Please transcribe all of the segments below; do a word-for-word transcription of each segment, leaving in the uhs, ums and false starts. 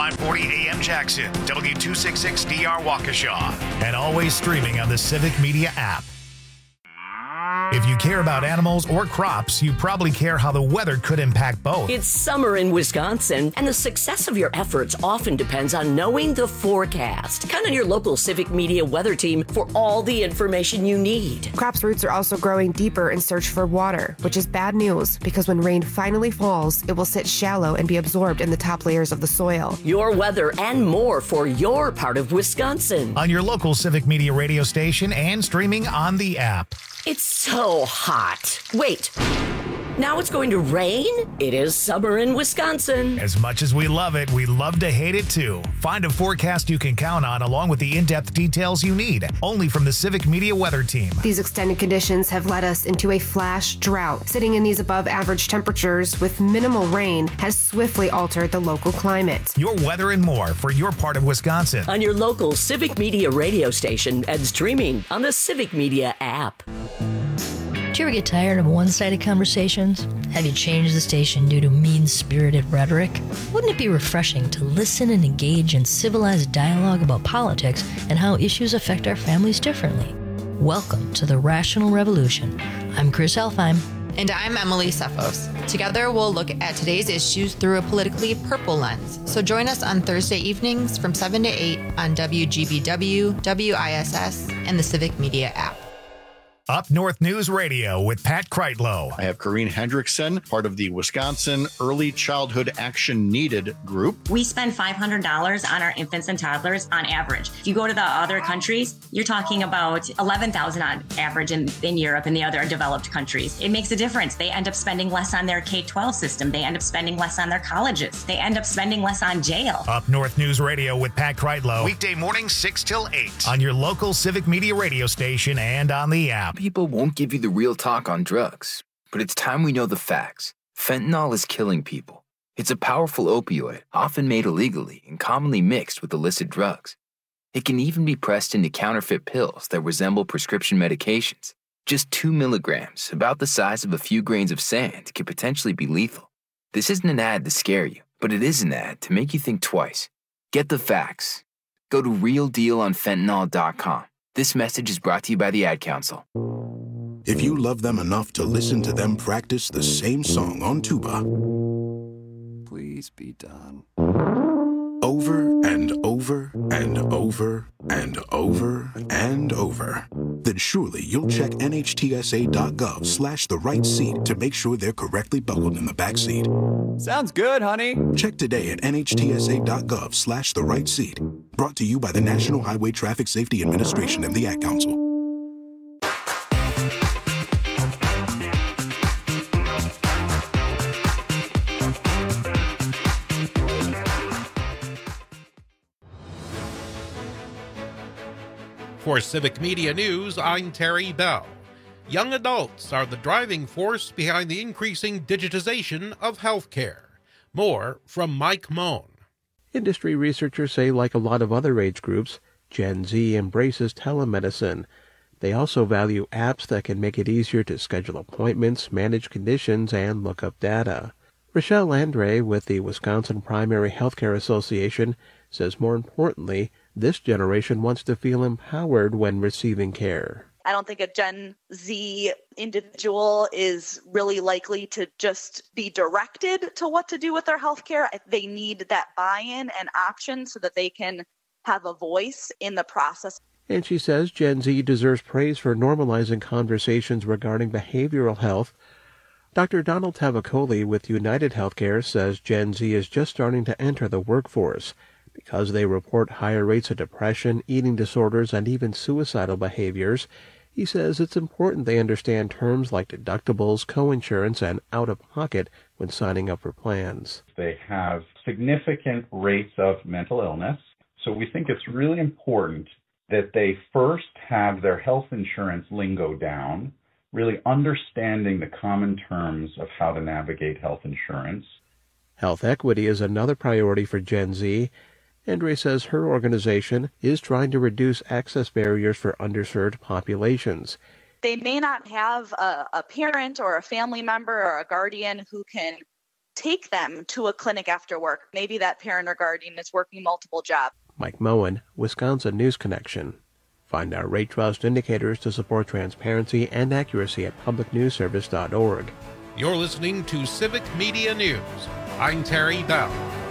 five forty A M Jackson, W two sixty-six D R Waukesha, and always streaming on the Civic Media app. If you care about animals or crops, you probably care how the weather could impact both. It's summer in Wisconsin, and the success of your efforts often depends on knowing the forecast. Count on your local Civic Media weather team for all the information you need. Crops' roots are also growing deeper in search for water, which is bad news because when rain finally falls, it will sit shallow and be absorbed in the top layers of the soil. Your weather and more for your part of Wisconsin. On your local Civic Media radio station and streaming on the app. It's so hot. Wait, now it's going to rain? It is summer in Wisconsin. As much as we love it, we love to hate it too. Find a forecast you can count on along with the in-depth details you need, only from the Civic Media weather team. These extended conditions have led us into a flash drought. Sitting in these above average temperatures with minimal rain has swiftly altered the local climate. Your weather and more for your part of Wisconsin. On your local Civic Media radio station and streaming on the Civic Media app. Do you ever get tired of one-sided conversations? Have you changed the station due to mean-spirited rhetoric? Wouldn't it be refreshing to listen and engage in civilized dialogue about politics and how issues affect our families differently? Welcome to the Rational Revolution. I'm Chris Elfheim. And I'm Emily Cephos. Together, we'll look at today's issues through a politically purple lens. So join us on Thursday evenings from seven to eight on W G B W, W I S S, and the Civic Media app. Up North News Radio with Pat Kreitlow. I have Corrine Hendrickson, part of the Wisconsin Early Childhood Action Needed group. We spend five hundred dollars on our infants and toddlers on average. If you go to the other countries, you're talking about eleven thousand dollars on average in, in Europe and the other developed countries. It makes a difference. They end up spending less on their K twelve system. They end up spending less on their colleges. They end up spending less on jail. Up North News Radio with Pat Kreitlow. Weekday mornings six till eight on your local Civic Media radio station and on the app. People won't give you the real talk on drugs, but it's time we know the facts. Fentanyl is killing people. It's a powerful opioid, often made illegally and commonly mixed with illicit drugs. It can even be pressed into counterfeit pills that resemble prescription medications. Just two milligrams, about the size of a few grains of sand, can potentially be lethal. This isn't an ad to scare you, but it is an ad to make you think twice. Get the facts. Go to real deal on fentanyl dot com. This message is brought to you by the Ad Council. If you love them enough to listen to them practice the same song on tuba, please be done. Over and over and over and over and over, then surely you'll check N H T S A dot gov slash the right seat to make sure they're correctly buckled in the back seat. Sounds good, honey. Check today at N H T S A dot gov slash the right seat. Brought to you by the National Highway Traffic Safety Administration and the Ad Council. For Civic Media News, I'm Terry Bell. Young adults are the driving force behind the increasing digitization of healthcare. More from Mike Moan. Industry researchers say, like a lot of other age groups, Gen Z embraces telemedicine. They also value apps that can make it easier to schedule appointments, manage conditions, and look up data. Rochelle Andre with the Wisconsin Primary Healthcare Association says more importantly, this generation wants to feel empowered when receiving care. I don't think a Gen Z individual is really likely to just be directed to what to do with their healthcare. They need that buy-in and option so that they can have a voice in the process. And she says Gen Z deserves praise for normalizing conversations regarding behavioral health. Doctor Donald Tavakoli with United Healthcare says Gen Z is just starting to enter the workforce. Because they report higher rates of depression, eating disorders, and even suicidal behaviors, he says it's important they understand terms like deductibles, coinsurance, and out-of-pocket when signing up for plans. They have significant rates of mental illness, so we think it's really important that they first have their health insurance lingo down, really understanding the common terms of how to navigate health insurance. Health equity is another priority for Gen Z. Andre says her organization is trying to reduce access barriers for underserved populations. They may not have a, a parent or a family member or a guardian who can take them to a clinic after work. Maybe that parent or guardian is working multiple jobs. Mike Moen, Wisconsin News Connection. Find our rate trust indicators to support transparency and accuracy at public news service dot org. You're listening to Civic Media News. I'm Terry Bell.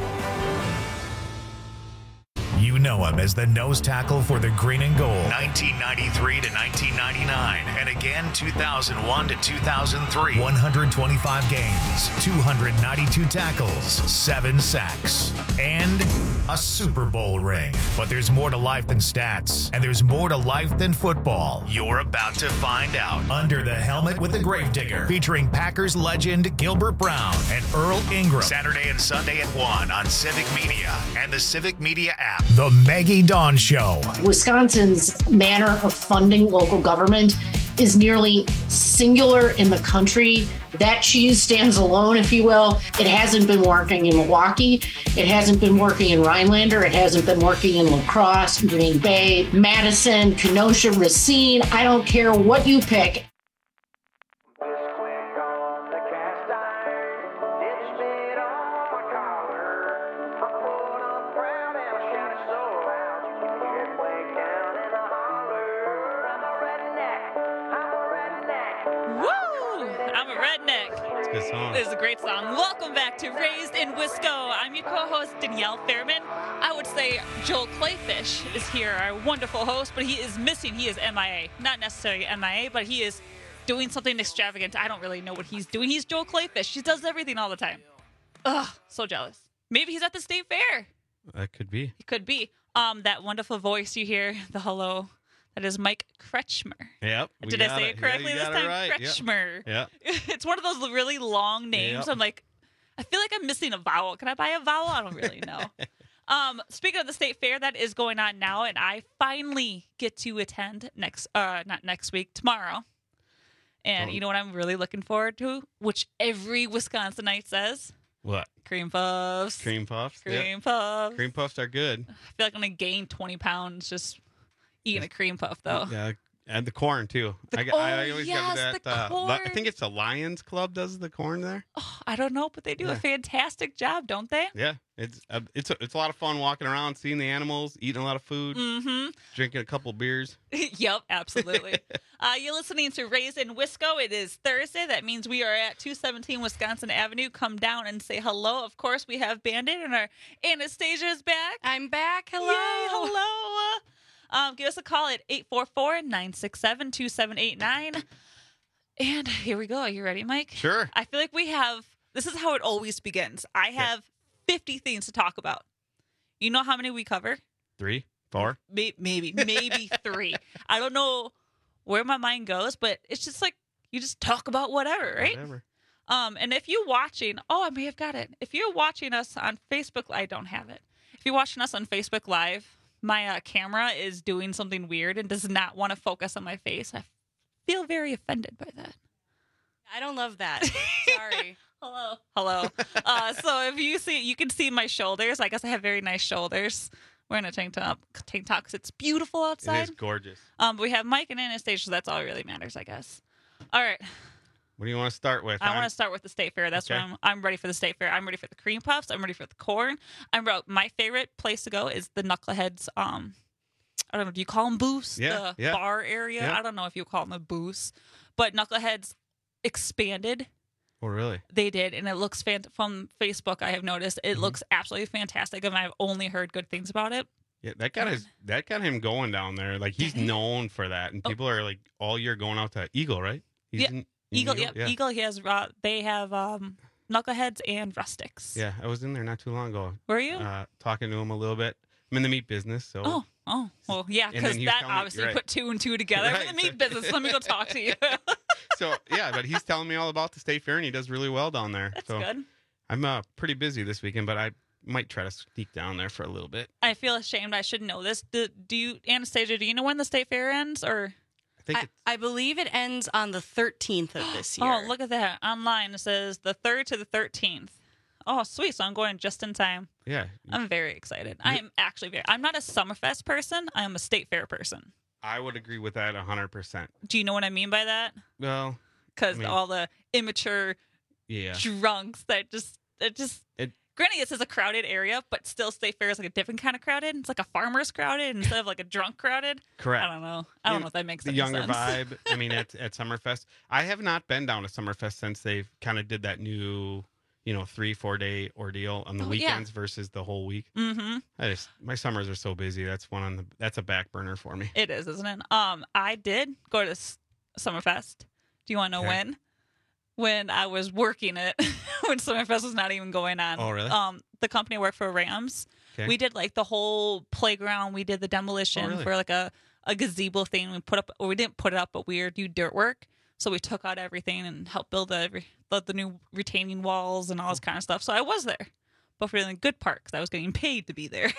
You know him as the nose tackle for the Green and Gold, nineteen ninety-three to nineteen ninety-nine, and again two thousand one to two thousand three. one hundred twenty-five games, two hundred ninety-two tackles, seven sacks, and a Super Bowl ring. But there's more to life than stats, and there's more to life than football. You're about to find out. Under the Helmet with the Gravedigger, featuring Packers legend Gilbert Brown and Earl Ingram. Saturday and Sunday at one on Civic Media and the Civic Media app. The Maggie Dawn Show. Wisconsin's manner of funding local government is nearly singular in the country. That cheese stands alone, if you will. It hasn't been working in Milwaukee. It hasn't been working in Rhinelander. It hasn't been working in La Crosse, Green Bay, Madison, Kenosha, Racine. I don't care what you pick. This is a great song. Welcome back to Raised in Wisco. I'm your co-host, Danielle Fairman. I would say Joel Clayfish is here, our wonderful host, but he is missing. He is M I A. Not necessarily M I A, but he is doing something extravagant. I don't really know what he's doing. He's Joel Clayfish. He does everything all the time. Ugh, so jealous. Maybe he's at the state fair. That could be. He could be. Um, that wonderful voice you hear, the hello. That is Mike Kretschmer. Yep. Did I say it, it correctly yeah, this time? Right. Kretschmer. Yep. It's one of those really long names. Yep. I'm like, I feel like I'm missing a vowel. Can I buy a vowel? I don't really know. um, speaking of the state fair, that is going on now, and I finally get to attend next, uh, not next week, tomorrow. And oh. you know what I'm really looking forward to? Which every Wisconsinite says. What? Cream puffs. Cream puffs. Cream yep. puffs. Cream puffs are good. I feel like I'm going to gain twenty pounds just eating a cream puff, though. Yeah, and the corn, too. The, I, oh, I always yes, get that. the Uh, corn. I think it's the Lions Club does the corn there. Oh, I don't know, but they do yeah. a fantastic job, don't they? Yeah, it's uh, it's a, it's a lot of fun walking around, seeing the animals, eating a lot of food, mm-hmm. drinking a couple beers. Yep, absolutely. uh, you're listening to Raised in Wisco. It is Thursday. That means we are at two seventeen Wisconsin Avenue. Come down and say hello. Of course, we have Bandit, and our Anastasia is back. I'm back. Hello. Yay, hello. Um, give us a call at eight four four, nine six seven, two seven eight nine. And here we go. Are you ready, Mike? Sure. I feel like we have, this is how it always begins. I have okay. fifty things to talk about. You know how many we cover? Three, four? Maybe, maybe, maybe three. I don't know where my mind goes, but it's just like, you just talk about whatever, right? Whatever. Um, and if you're watching, oh, I may have got it. If you're watching us on Facebook, I don't have it. If you're watching us on Facebook Live, my uh, camera is doing something weird and does not want to focus on my face. I feel very offended by that. I don't love that. Sorry. Hello. Hello. uh, so if you see, you can see my shoulders. I guess I have very nice shoulders. We're in a tank top, tank top because it's beautiful outside. It is gorgeous. Um, but we have Mike and Anastasia, so that's all that really matters, I guess. All right. What do you want to start with? I want to start with the state fair. That's okay. what I'm. I'm ready for the state fair. I'm ready for the cream puffs. I'm ready for the corn. I'm ready. My favorite place to go is the Knuckleheads. Um, I don't know. Do you call them booths? Yeah, the yeah. bar area. Yeah. I don't know if you call them a booths, but Knuckleheads expanded. Oh, really? They did, and it looks fan- from Facebook. I have noticed it Mm-hmm. looks absolutely fantastic, and I've only heard good things about it. Yeah, that got his that got him going down there. Like he's known for that, and people oh. are like all year going out to Eagle, right? He's yeah. in, in Eagle, Eagle, yep. yeah. Eagle. He has. Uh, they have um, Knuckleheads and Rustics. Yeah, I was in there not too long ago. Were you? Uh, talking to him a little bit. I'm in the meat business, so. Oh, oh, well, yeah, because that obviously right. put two and two together. Right. For the meat business, let me go talk to you. So yeah, but he's telling me all about the state fair, and he does really well down there. That's so good. I'm uh, pretty busy this weekend, but I might try to sneak down there for a little bit. I feel ashamed. I should know this. Do, do you, Anastasia? Do you know when the state fair ends, or? I think I, it's... I believe it ends on the thirteenth of this year. Oh, look at that! Online it says the third to the thirteenth. Oh, sweet! So I'm going just in time. Yeah, I'm very excited. I am actually very. I'm not a Summerfest person. I am a state fair person. I would agree with that one hundred percent. Do you know what I mean by that? Well, because I mean, all the immature yeah. drunks that just it just. It, Granted, this is a crowded area, but still State Fair is like a different kind of crowded. It's like a farmer's crowded instead of like a drunk crowded. Correct. I don't know. I don't You- know if that makes the any younger sense. vibe. I mean, at at Summerfest, I have not been down to Summerfest since they've kind of did that new, you know, three four day ordeal on the Oh, yeah. weekends versus the whole week. Mm-hmm. I just my summers are so busy. That's one on the that's a back burner for me. It is, isn't it? Um, I did go to S- Summerfest. Do you want to know Okay. when? When I was working it, when Summerfest was not even going on. Oh, really? Um, the company I work for, Rams. Okay. We did like the whole playground. We did the demolition Oh, really? for like a, a gazebo thing. We put up, or we didn't put it up, but we were do dirt work. So we took out everything and helped build the re- build the new retaining walls and all this kind of stuff. So I was there, but for the good part because I was getting paid to be there.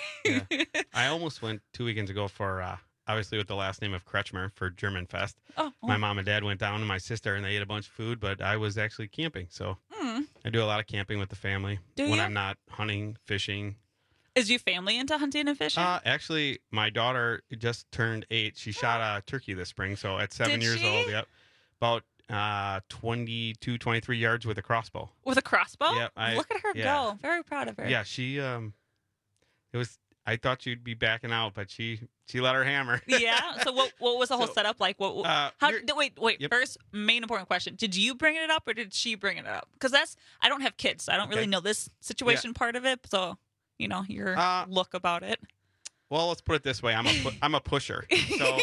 I almost went two weekends ago for uh, obviously with the last name of Kretschmer for German Fest. Oh, My oh. mom and dad went down and my sister and they ate a bunch of food, but I was actually camping. So Mm. I do a lot of camping with the family Do when you? I'm not hunting, fishing. Is your family into hunting and fishing? Uh, actually, my daughter just turned eight. She shot a turkey this spring. So at seven Did years she? old, yep, about uh, twenty-two, twenty-three yards with a crossbow. With a crossbow? Yep, I- Look at her yeah. go. Very proud of her. Yeah, she um, it was. I thought you'd be backing out, but she she let her hammer. Yeah. So what what was the whole So, setup like? What? what- uh, how? you're- d- Wait, wait. Yep. First, main important question: did you bring it up or did she bring it up? Because that's I don't have kids, so I don't really Okay. know this situation part of it. So, you know, your Uh, look about it. Well, let's put it this way: I'm a pu- I'm a pusher. So,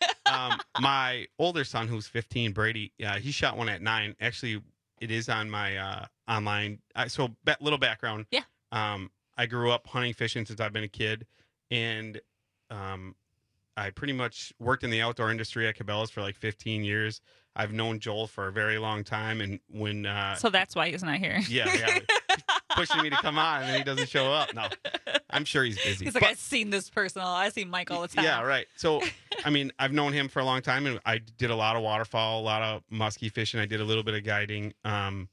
um, my older son, who's fifteen, Brady, uh, he shot one at nine. Actually, it is on my uh, online. Uh, so, ba- little background. Yeah. Um, I grew up hunting, fishing since I've been a kid, and um, I pretty much worked in the outdoor industry at Cabela's for like fifteen years. I've known Joel for a very long time, and when uh, So that's why he's not here. yeah, yeah, pushing me to come on, and he doesn't show up. No, I'm sure he's busy. He's like, But- I've seen this person. I see Mike all the time. yeah, right. So, I mean, I've known him for a long time, and I did a lot of waterfowl, a lot of muskie fishing. I did a little bit of guiding, um,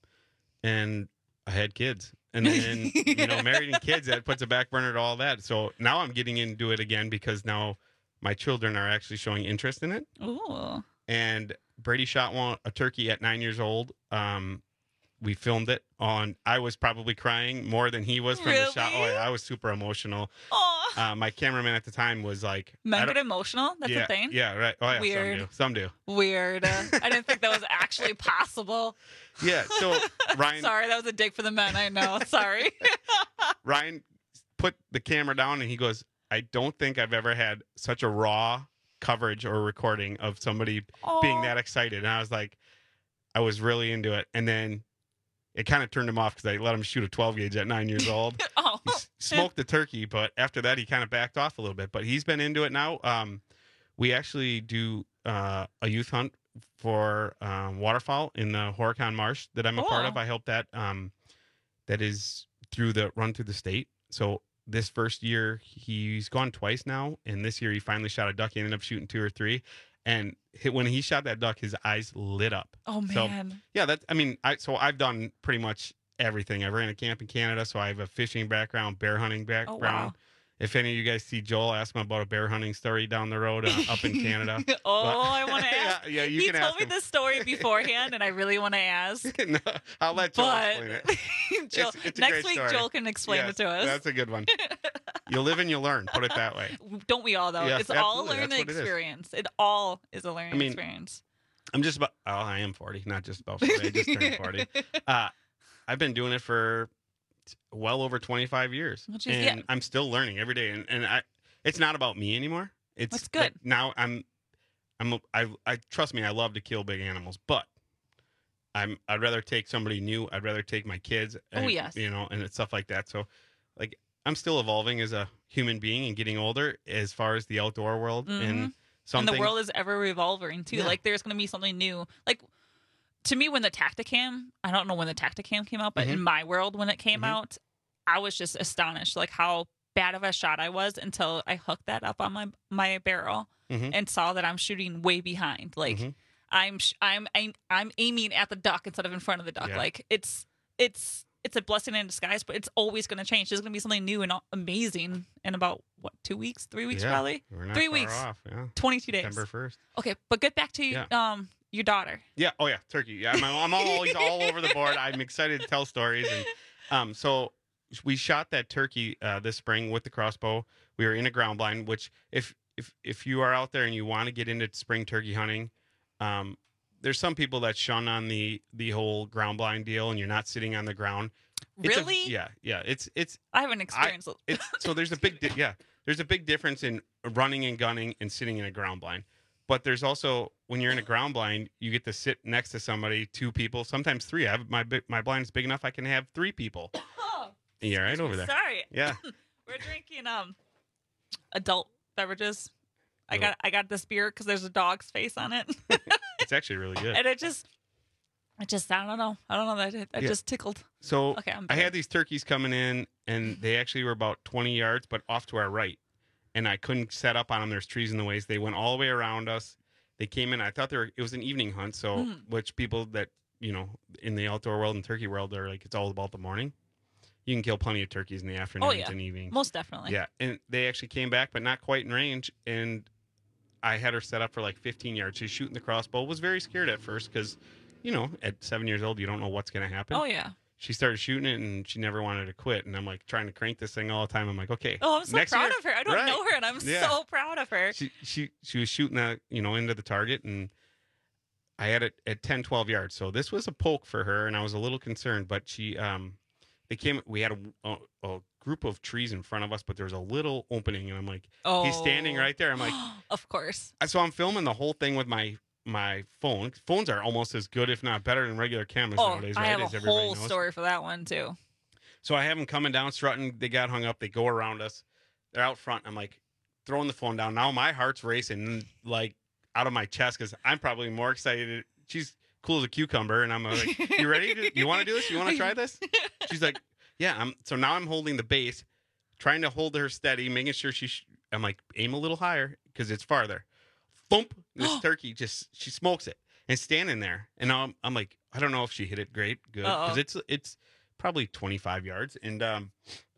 and I had kids, and then you know, married and kids. That puts a back burner to all that. So now I'm getting into it again because now my children are actually showing interest in it. Ooh. And Brady shot one a turkey at nine years old. Um, we filmed it on. I was probably crying more than he was from the shot. Oh, Really? yeah, I was super emotional. Aw. Uh, my cameraman at the time was like, I Men don't- get emotional. That's yeah, a thing. Yeah, right. Oh, yeah, Weird. some do. Some do. Weird. Uh, I didn't think that was actually possible. Yeah. So Ryan, Sorry, that was a dig for the men. I know. Sorry. Ryan put the camera down and he goes, I don't think I've ever had such a raw coverage or recording of somebody being Aw. that excited. And I was like, I was really into it. And then it kind of turned him off because I let him shoot a twelve gauge at nine years old. Oh. He s- smoked the turkey, but after that, he kind of backed off a little bit. But he's been into it now. Um, we actually do uh, a youth hunt for um, waterfowl in the Horicon Marsh that I'm a part Cool. of. I help that. Um, that is through the run through the state. So this first year he's gone twice now, and this year he finally shot a duck. He ended up shooting two or three, and hit, when he shot that duck, his eyes lit up. Oh, So, man. yeah, that's. I mean, I so I've done pretty much everything. I ran a camp in Canada, so I have a fishing background, bear hunting background. wow. If any of you guys see Joel, ask him about a bear hunting story down the road uh, up in Canada. Oh, But- I want to ask. yeah, yeah, you he can told ask me him. this story beforehand, and I really want to ask. No, I'll let Joel But explain it. Joel, It's- it's a next great week, story. Joel can explain Yes, it to us. That's a good one. You live and you learn. Put it that way. Don't we all, though? Yes, it's all a absolutely. learning That's what it is. experience. It, all is a learning I mean, experience. I'm just about. Oh, I am forty, not just about forty. I just turned forty. Uh, I've been doing it for well over twenty-five years, Which is- and yeah. I'm still learning every day. And, and I, it's not about me anymore. It's That's good. that now I'm, I'm, a- I, I trust me. I love to kill big animals, but I'm. I'd rather take somebody new. I'd rather take my kids. Oh, And, yes. You know, and it's stuff like that. So, like, I'm still evolving as a human being and getting older as far as the outdoor world Mhm. and something. And the world is ever revolving too. Yeah. Like there's going to be something new. Like to me, when the Tacticam, I don't know when the Tacticam came out, but in Mhm. my world, when it came Mhm. out, I was just astonished, like how bad of a shot I was until I hooked that up on my my barrel Mhm. and saw that I'm shooting way behind. Like Mhm. I'm sh- I'm I'm I'm aiming at the duck instead of in front of the duck. Yeah. Like it's it's it's a blessing in disguise, but it's always going to change. There's going to be something new and amazing in about what two weeks, three weeks Yeah, probably, we're not three far weeks, off, yeah. twenty-two days. September first. Okay, but get back to Yeah. um your daughter. Yeah. Oh, yeah. Turkey. Yeah. I'm, I'm always all over the board. I'm excited to tell stories, and Um, so we shot that turkey uh, this spring with the crossbow. We were in a ground blind, which if if if you are out there and you want to get into spring turkey hunting, um, there's some people that shun on the the whole ground blind deal, and you're not sitting on the ground. It's Really? A, yeah, yeah. It's it's. I haven't experienced it. It's so there's a big di- yeah. There's a big difference in running and gunning and sitting in a ground blind. But there's also when you're in a ground blind, you get to sit next to somebody, two people, sometimes three. I have my bi- my blind is big enough I can have three people. Oh, yeah, right over there. Sorry. Yeah. We're drinking um adult beverages. I got I got this beer because there's a dog's face on it, It's actually really good. and it just, it just I don't know I don't know that it, it Yeah. just tickled. So Okay, I'm I better. had these turkeys coming in, and they actually were about twenty yards, but off to our right. And I couldn't set up on them. There's trees in the ways. They went all the way around us. They came in. I thought they were. It was an evening hunt, so Mm. which people that you know in the outdoor world and turkey world are like it's all about the morning. You can kill plenty of turkeys in the afternoons Oh yeah, and evenings. most definitely. Yeah, and they actually came back, but not quite in range. And I had her set up for like fifteen yards. She's shooting the crossbow. Was very scared at first because, you know, at seven years old, you don't know what's going to happen. Oh yeah. She started shooting it, and she never wanted to quit. And I'm like trying to crank this thing all the time. I'm like, okay. Oh, I'm so next proud year- of her. I don't Right. know her, and I'm Yeah. so proud of her. She she she was shooting that you know into the target, and I had it at ten, twelve yards. So this was a poke for her, and I was a little concerned. But she um, they came. We had a, a, a group of trees in front of us, but there was a little opening, and I'm like, oh, he's standing right there. I'm like, of course. so I'm filming the whole thing with my my phone. Phones are almost as good, if not better, than regular cameras Oh, nowadays. I Right? have As a everybody whole knows. story for that one too. So I have them coming down, strutting. They got hung up. They go around us. They're out front. I'm like throwing the phone down. Now my heart's racing, like out of my chest, because I'm probably more excited. She's cool as a cucumber, and I'm like, "You ready? To, you want to do this? You want to try this?" She's like, "Yeah." I'm so now I'm holding the base, trying to hold her steady, making sure she. Sh- I'm like, aim a little higher because it's farther. Thump! This turkey just she smokes it and standing there, and now I'm, I'm like, I don't know if she hit it great, good, because Uh-oh. it's it's probably twenty-five yards, and um,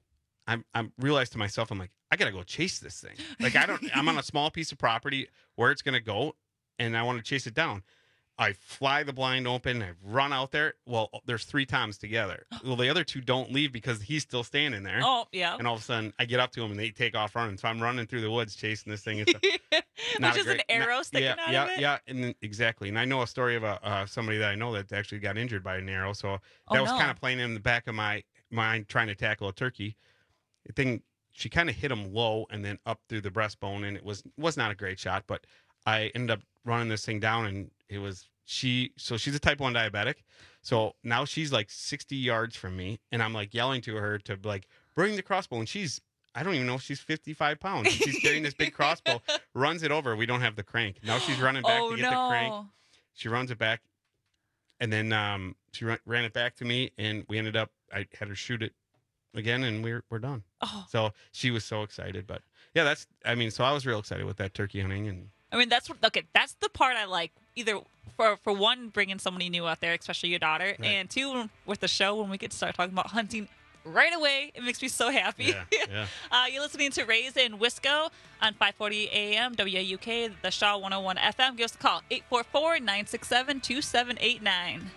I'm I'm realized to myself, I'm like, I gotta go chase this thing. Like I don't, I'm on a small piece of property where it's gonna go, and I want to chase it down. I fly the blind open. I run out there. Well, there's three toms together. Well, the other two don't leave because he's still standing there. Oh yeah. And all of a sudden, I get up to him and they take off running. So I'm running through the woods chasing this thing. It's a, not Which a is an great- arrow not- sticking yeah, out yeah, of it? Yeah, and then, exactly. And I know a story of a uh, somebody that I know that actually got injured by an arrow. So Oh, that was no. kind of playing in the back of my mind trying to tackle a turkey. The thing, she kind of hit him low and then up through the breastbone, and it was was not a great shot. But I ended up running this thing down, and it was she. So she's a type one diabetic. So now she's like sixty yards from me, and I'm like yelling to her to like bring the crossbow, and she's I don't even know if she's fifty-five pounds. She's carrying this big crossbow, runs it over. We don't have the crank. Now she's running back Oh, to get the crank. no. She runs it back, and then um, she ran, ran it back to me, and we ended up. I had her shoot it again, and we're we're done. Oh. So she was so excited, but yeah, that's. I mean, so I was real excited with that turkey hunting, and I mean, that's what. Okay, that's the part I like. Either for for one, bringing somebody new out there, especially your daughter, Right. and two, with the show when we get to start talking about hunting right away, it makes me so happy. yeah, yeah. uh, you're listening to Raised in Wisco on five forty A M W A U K, the Shaw one oh one F M. Give us a call eight four four, nine six seven, two seven eight nine.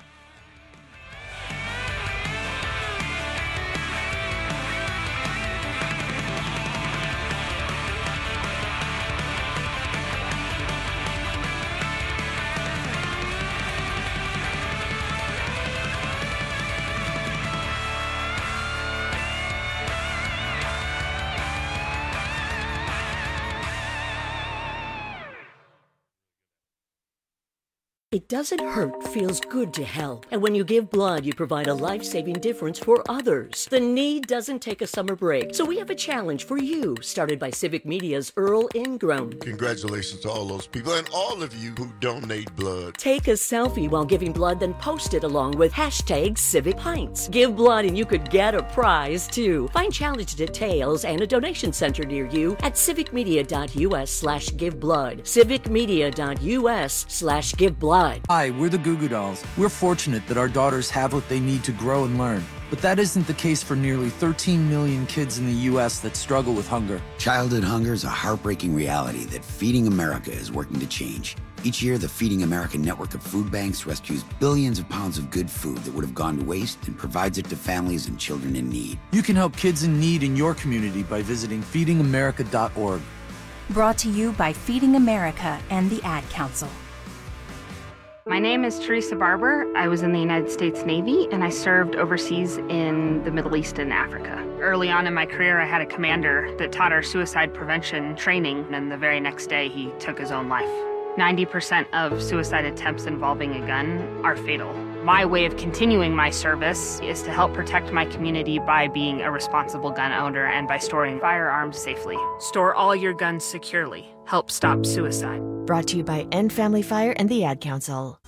It doesn't hurt, feels good to help. And when you give blood, you provide a life-saving difference for others. The need doesn't take a summer break. So we have a challenge for you, started by Civic Media's Earl Ingram. Congratulations to all those people and all of you who donate blood. Take a selfie while giving blood, then post it along with hashtag Civic Pints. Give blood and you could get a prize too. Find challenge details and a donation center near you at civicmedia.us slash give blood. civicmedia.us slash give blood. Hi, we're the Goo Goo Dolls. We're fortunate that our daughters have what they need to grow and learn. But that isn't the case for nearly thirteen million kids in the U S that struggle with hunger. Childhood hunger is a heartbreaking reality that Feeding America is working to change. Each year, the Feeding America network of food banks rescues billions of pounds of good food that would have gone to waste and provides it to families and children in need. You can help kids in need in your community by visiting feeding america dot org. Brought to you by Feeding America and the Ad Council. My name is Teresa Barber. I was in the United States Navy, and I served overseas in the Middle East and Africa. Early on in my career, I had a commander that taught our suicide prevention training, and the very next day, he took his own life. ninety percent of suicide attempts involving a gun are fatal. My way of continuing my service is to help protect my community by being a responsible gun owner and by storing firearms safely. Store all your guns securely. Help stop suicide. Brought to you by End Family Fire and the Ad Council.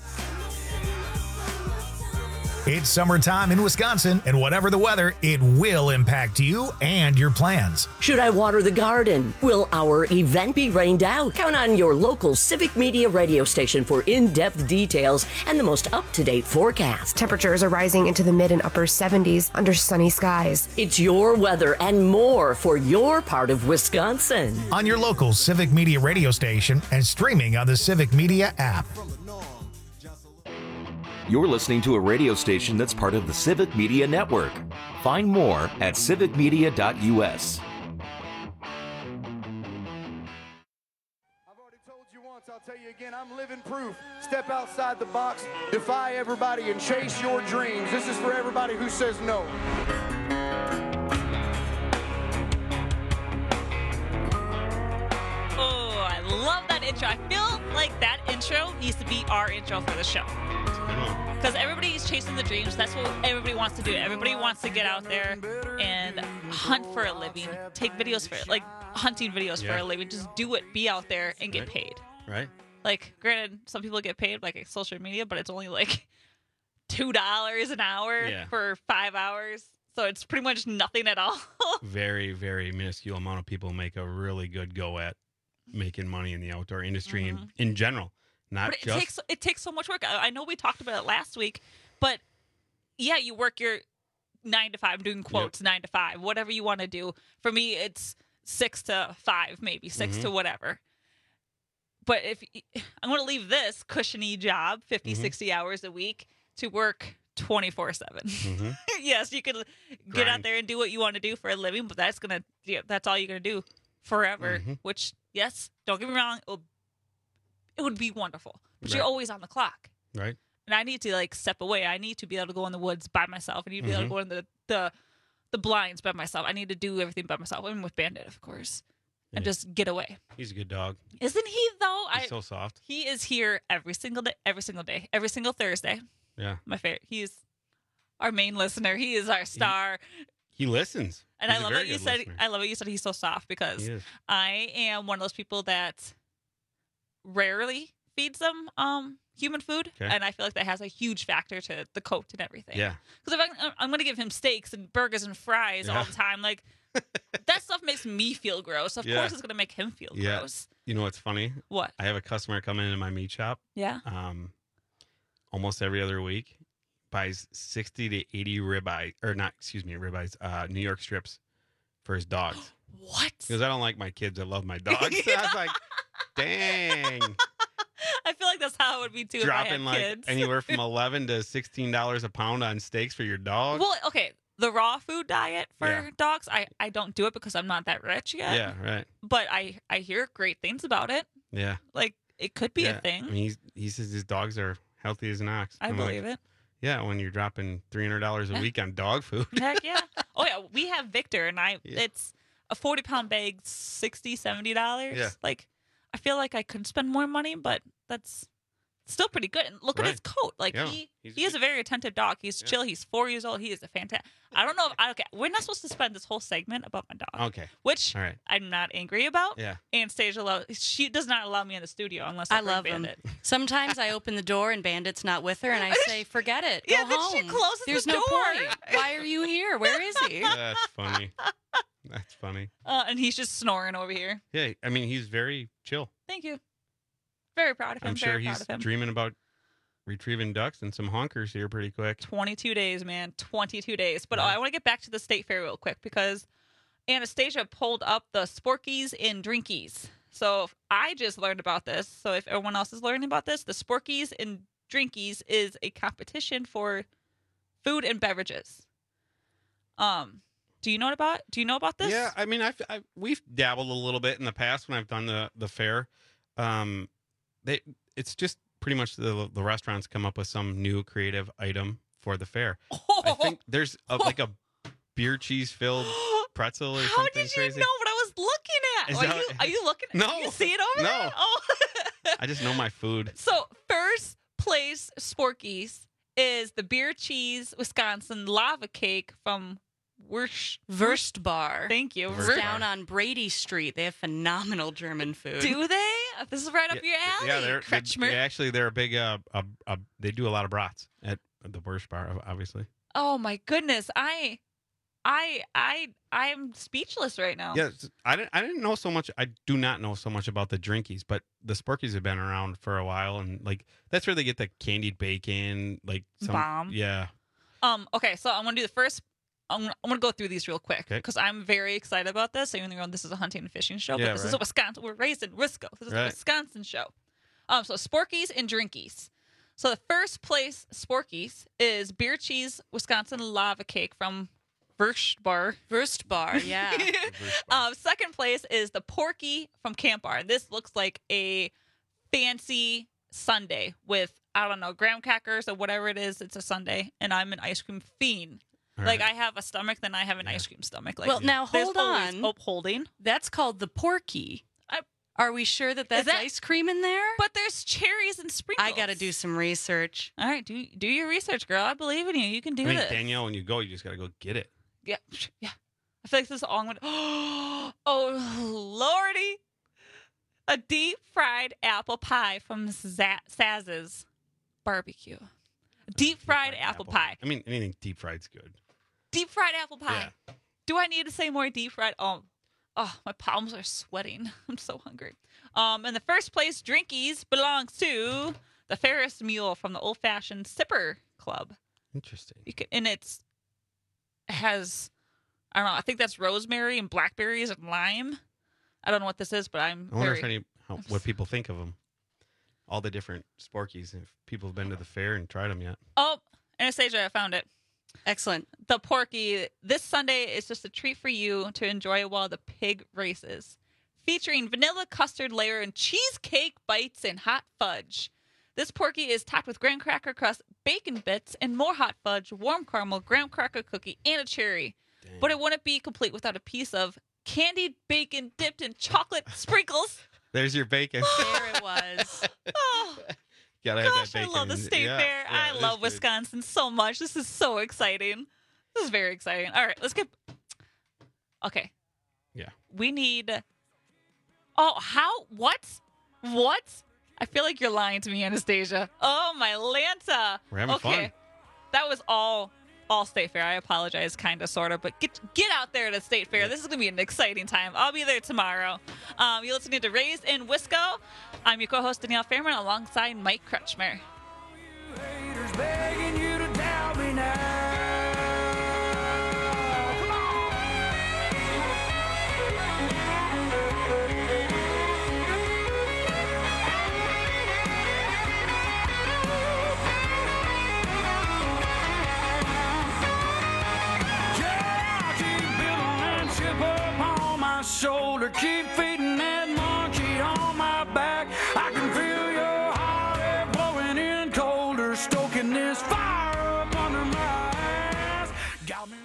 It's summertime in Wisconsin, and whatever the weather, it will impact you and your plans. Should I water the garden? Will our event be rained out? Count on your local Civic Media radio station for in-depth details and the most up-to-date forecast. Temperatures are rising into the mid and upper seventies under sunny skies. It's your weather and more for your part of Wisconsin. On your local Civic Media radio station and streaming on the Civic Media app. You're listening to a radio station that's part of the Civic Media Network. Find more at civic media dot u s. I'll tell you again, I'm living proof. Step outside the box, defy everybody, and chase your dreams. This is for everybody who says no. Oh, I love that intro. I feel like that intro needs to be our intro for the show. Because everybody's chasing the dreams. That's what everybody wants to do. Everybody wants to get out there and hunt for a living. Take videos for it, like hunting videos Yeah. for a living. Just do it. Be out there and get Right. paid. Right. Like, granted, some people get paid like social media, but it's only like two dollars an hour Yeah. for five hours. So it's pretty much nothing at all. Very, very minuscule amount of people make a really good go at making money in the outdoor industry in, in general. Not But it just takes it takes so much work. I I know we talked about it last week, but yeah, you work your nine to five. I'm doing quotes nine to five, whatever you want to do. For me, it's six to five, maybe six Mhm. to whatever. But if I'm going to leave this cushiony job, fifty, Mhm. sixty hours a week, to work twenty-four seven. Mhm. Yes, you can get out Grind. there and do what you want to do for a living, but that's gonna yeah, that's all you're gonna do forever. Mhm. Which, yes, don't get me wrong, it will it would be wonderful. But Right. you're always on the clock. right. And I need to like step away. I need to be able to go in the woods by myself. I need to be able Mhm. to go in the, the the blinds by myself. I need to do everything by myself. I'm with Bandit, of course. And Yeah. just get away. He's a good dog. Isn't he though? He's I so soft. He is here every single day, every single day, every single Thursday. Yeah. My favorite. He's our main listener. He is our star. He listens. And He's I a love very what you good said. listener. I love what you said. He's so soft because He is. I am one of those people that rarely feeds them um, human food, Okay. and I feel like that has a huge factor to the coat and everything. Yeah. Because if I, I'm going to give him steaks and burgers and fries all Yeah. the time, like that stuff makes me feel gross. Of Yeah. course, it's going to make him feel Yeah. gross. You know what's funny? What? I have a customer coming into my meat shop. Yeah. Um, almost every other week, buys sixty to eighty ribeye, or not, excuse me, ribeyes, uh, New York strips for his dogs. What? Because I don't like my kids. I love my dogs. I was like, dang. I feel like that's how it would be too if I Dropping had like kids. anywhere from eleven to sixteen dollars a pound on steaks for your dog. Well, okay, the raw food diet for Yeah. dogs, I, I don't do it because I'm not that rich yet. Yeah, right. But I, I hear great things about it. Yeah. Like, it could be yeah. a thing. I mean, he's, he says his dogs are healthy as an ox. I I'm believe like, it. Yeah, when you're dropping three hundred dollars a Yeah. week on dog food. Heck yeah. Oh, yeah. We have Victor, and I. It's a forty pound bag, sixty dollars, seventy dollars. Yeah. Like, I feel like I could spend more money, but that's still pretty good. And look at his Right. coat. Like, Yeah, he he's he is a very attentive dog. He's chill. He's four years old. He is a fantastic. I don't know if I. Okay, we're not supposed to spend this whole segment about my dog. Okay. Which All right. I'm not angry about. Yeah. Anastasia loves. She does not allow me in the studio unless I, I love bring him. Bandit. Sometimes I open the door and Bandit's not with her, and I say, "Forget it, go Yeah, then home." she closes the There's no door. point. Why are you here? Where is he? That's funny. That's funny. Uh, and he's just snoring over here. Yeah, I mean, he's very chill. Thank you. Very proud of him. I'm sure very he's proud of him. dreaming about retrieving ducks and some honkers here pretty quick. twenty-two days, man. twenty-two days. But I want to get back to the state fair real quick because Anastasia pulled up the Sporkies and Drinkies So I just learned about this. So if everyone else is learning about this, the Sporkies and Drinkies is a competition for food and beverages. Um, do you know about? Do you know about this? Yeah, I mean, I've, I've we've dabbled a little bit in the past when I've done the the fair. Um, they it's just pretty much the the restaurants come up with some new creative item for the fair. Oh. I think there's a, like a beer cheese filled pretzel or How something did you crazy. know what I was looking at? Is Are that- you are you looking? At, No. you see it over No. there? Oh. I just know my food. So first place Sporkies is the beer cheese Wisconsin lava cake from Wurst Wurst Bar. Thank you. It's Wurst- down on Brady Street. They have phenomenal German food. Do they? This is right up your alley. Yeah, they're, they're, Kretschmer. they actually they're a big uh, uh, uh they do a lot of brats at the Wurst Bar, obviously. Oh my goodness. I I I I'm speechless right now. Yeah, it's- I didn't I didn't know so much. I do not know so much about the Drinkies, but the Sporkies have been around for a while, and like that's where they get the candied bacon, like some, Bomb. Yeah, Um okay, so I'm going to do the first I'm gonna, I'm gonna go through these real quick Okay. because I'm very excited about this. Even though this is a hunting and fishing show, Yeah, but this is right. a Wisconsin. We're raised in Wisco. This is a Right. Wisconsin show. Um, so Sporkies and Drinkies. So the first place Sporkies is beer cheese Wisconsin lava cake from Wurst Bar. Wurst Bar, yeah. um, second place is the Porky from Camp Bar. And this looks like a fancy sundae with I don't know graham crackers or whatever it is. It's a sundae, and I'm an ice cream fiend. All Like right. I have a stomach, then I have an ice cream stomach. Like well, now there's hold always on. hope holding. That's called the Porky. Are we sure that that's that- ice cream in there? But there's cherries and sprinkles. I got to do some research. All right, do do your research, girl. I believe in you. You can do I mean, this. Danielle, when you go, you just gotta go get it. Yeah, yeah. I feel like this is all I'm gonna. Oh lordy! A deep fried apple pie from Za- Saz's barbecue. Deep fried apple pie. I mean, anything deep fried's good. Deep fried apple pie. Do I need to say more deep fried? Oh, oh, my palms are sweating. I'm so hungry. Um, and the first place Drinkies belongs to the Ferris Mule from the Old Fashioned Sipper Club. Interesting. You can, and it's it has I don't know. I think that's rosemary and blackberries and lime. I don't know what this is, but I'm I wonder very. if any how, what people think of them. All the different Sporkies. If people have been to the fair and tried them yet. Oh, Anastasia, I found it. Excellent. The Porky. This Sunday is just a treat for you to enjoy while the pig races. Featuring vanilla custard layer and cheesecake bites and hot fudge. This Porky is topped with graham cracker crust, bacon bits, and more hot fudge, warm caramel, graham cracker cookie, and a cherry. But it wouldn't be complete without a piece of candied bacon dipped in chocolate sprinkles. There's your bacon. There it was. Oh, Gotta have gosh, that I bacon. love the state Yeah, fair. yeah, I it is love good. Wisconsin so much. This is so exciting. This is very exciting. All right, let's get. Okay. Yeah. We need. Oh, how? What? What? I feel like you're lying to me, Anastasia. Oh, my Lanta. We're having okay. fun. That was all. All state fair. I apologize, kind of, sort of, but get get out there to state fair. This is gonna be an exciting time. I'll be there tomorrow. Um, you're listening to Raised in Wisco. I'm your co-host Danielle Fairman, alongside Mike Kretschmer. Haters begging you to doubt me now. Come Yeah, I keep building that ship up on my shoulder. Keep feeding that monkey on my back. I can feel your hot air blowing in colder, stoking this fire up under my ass. Got me.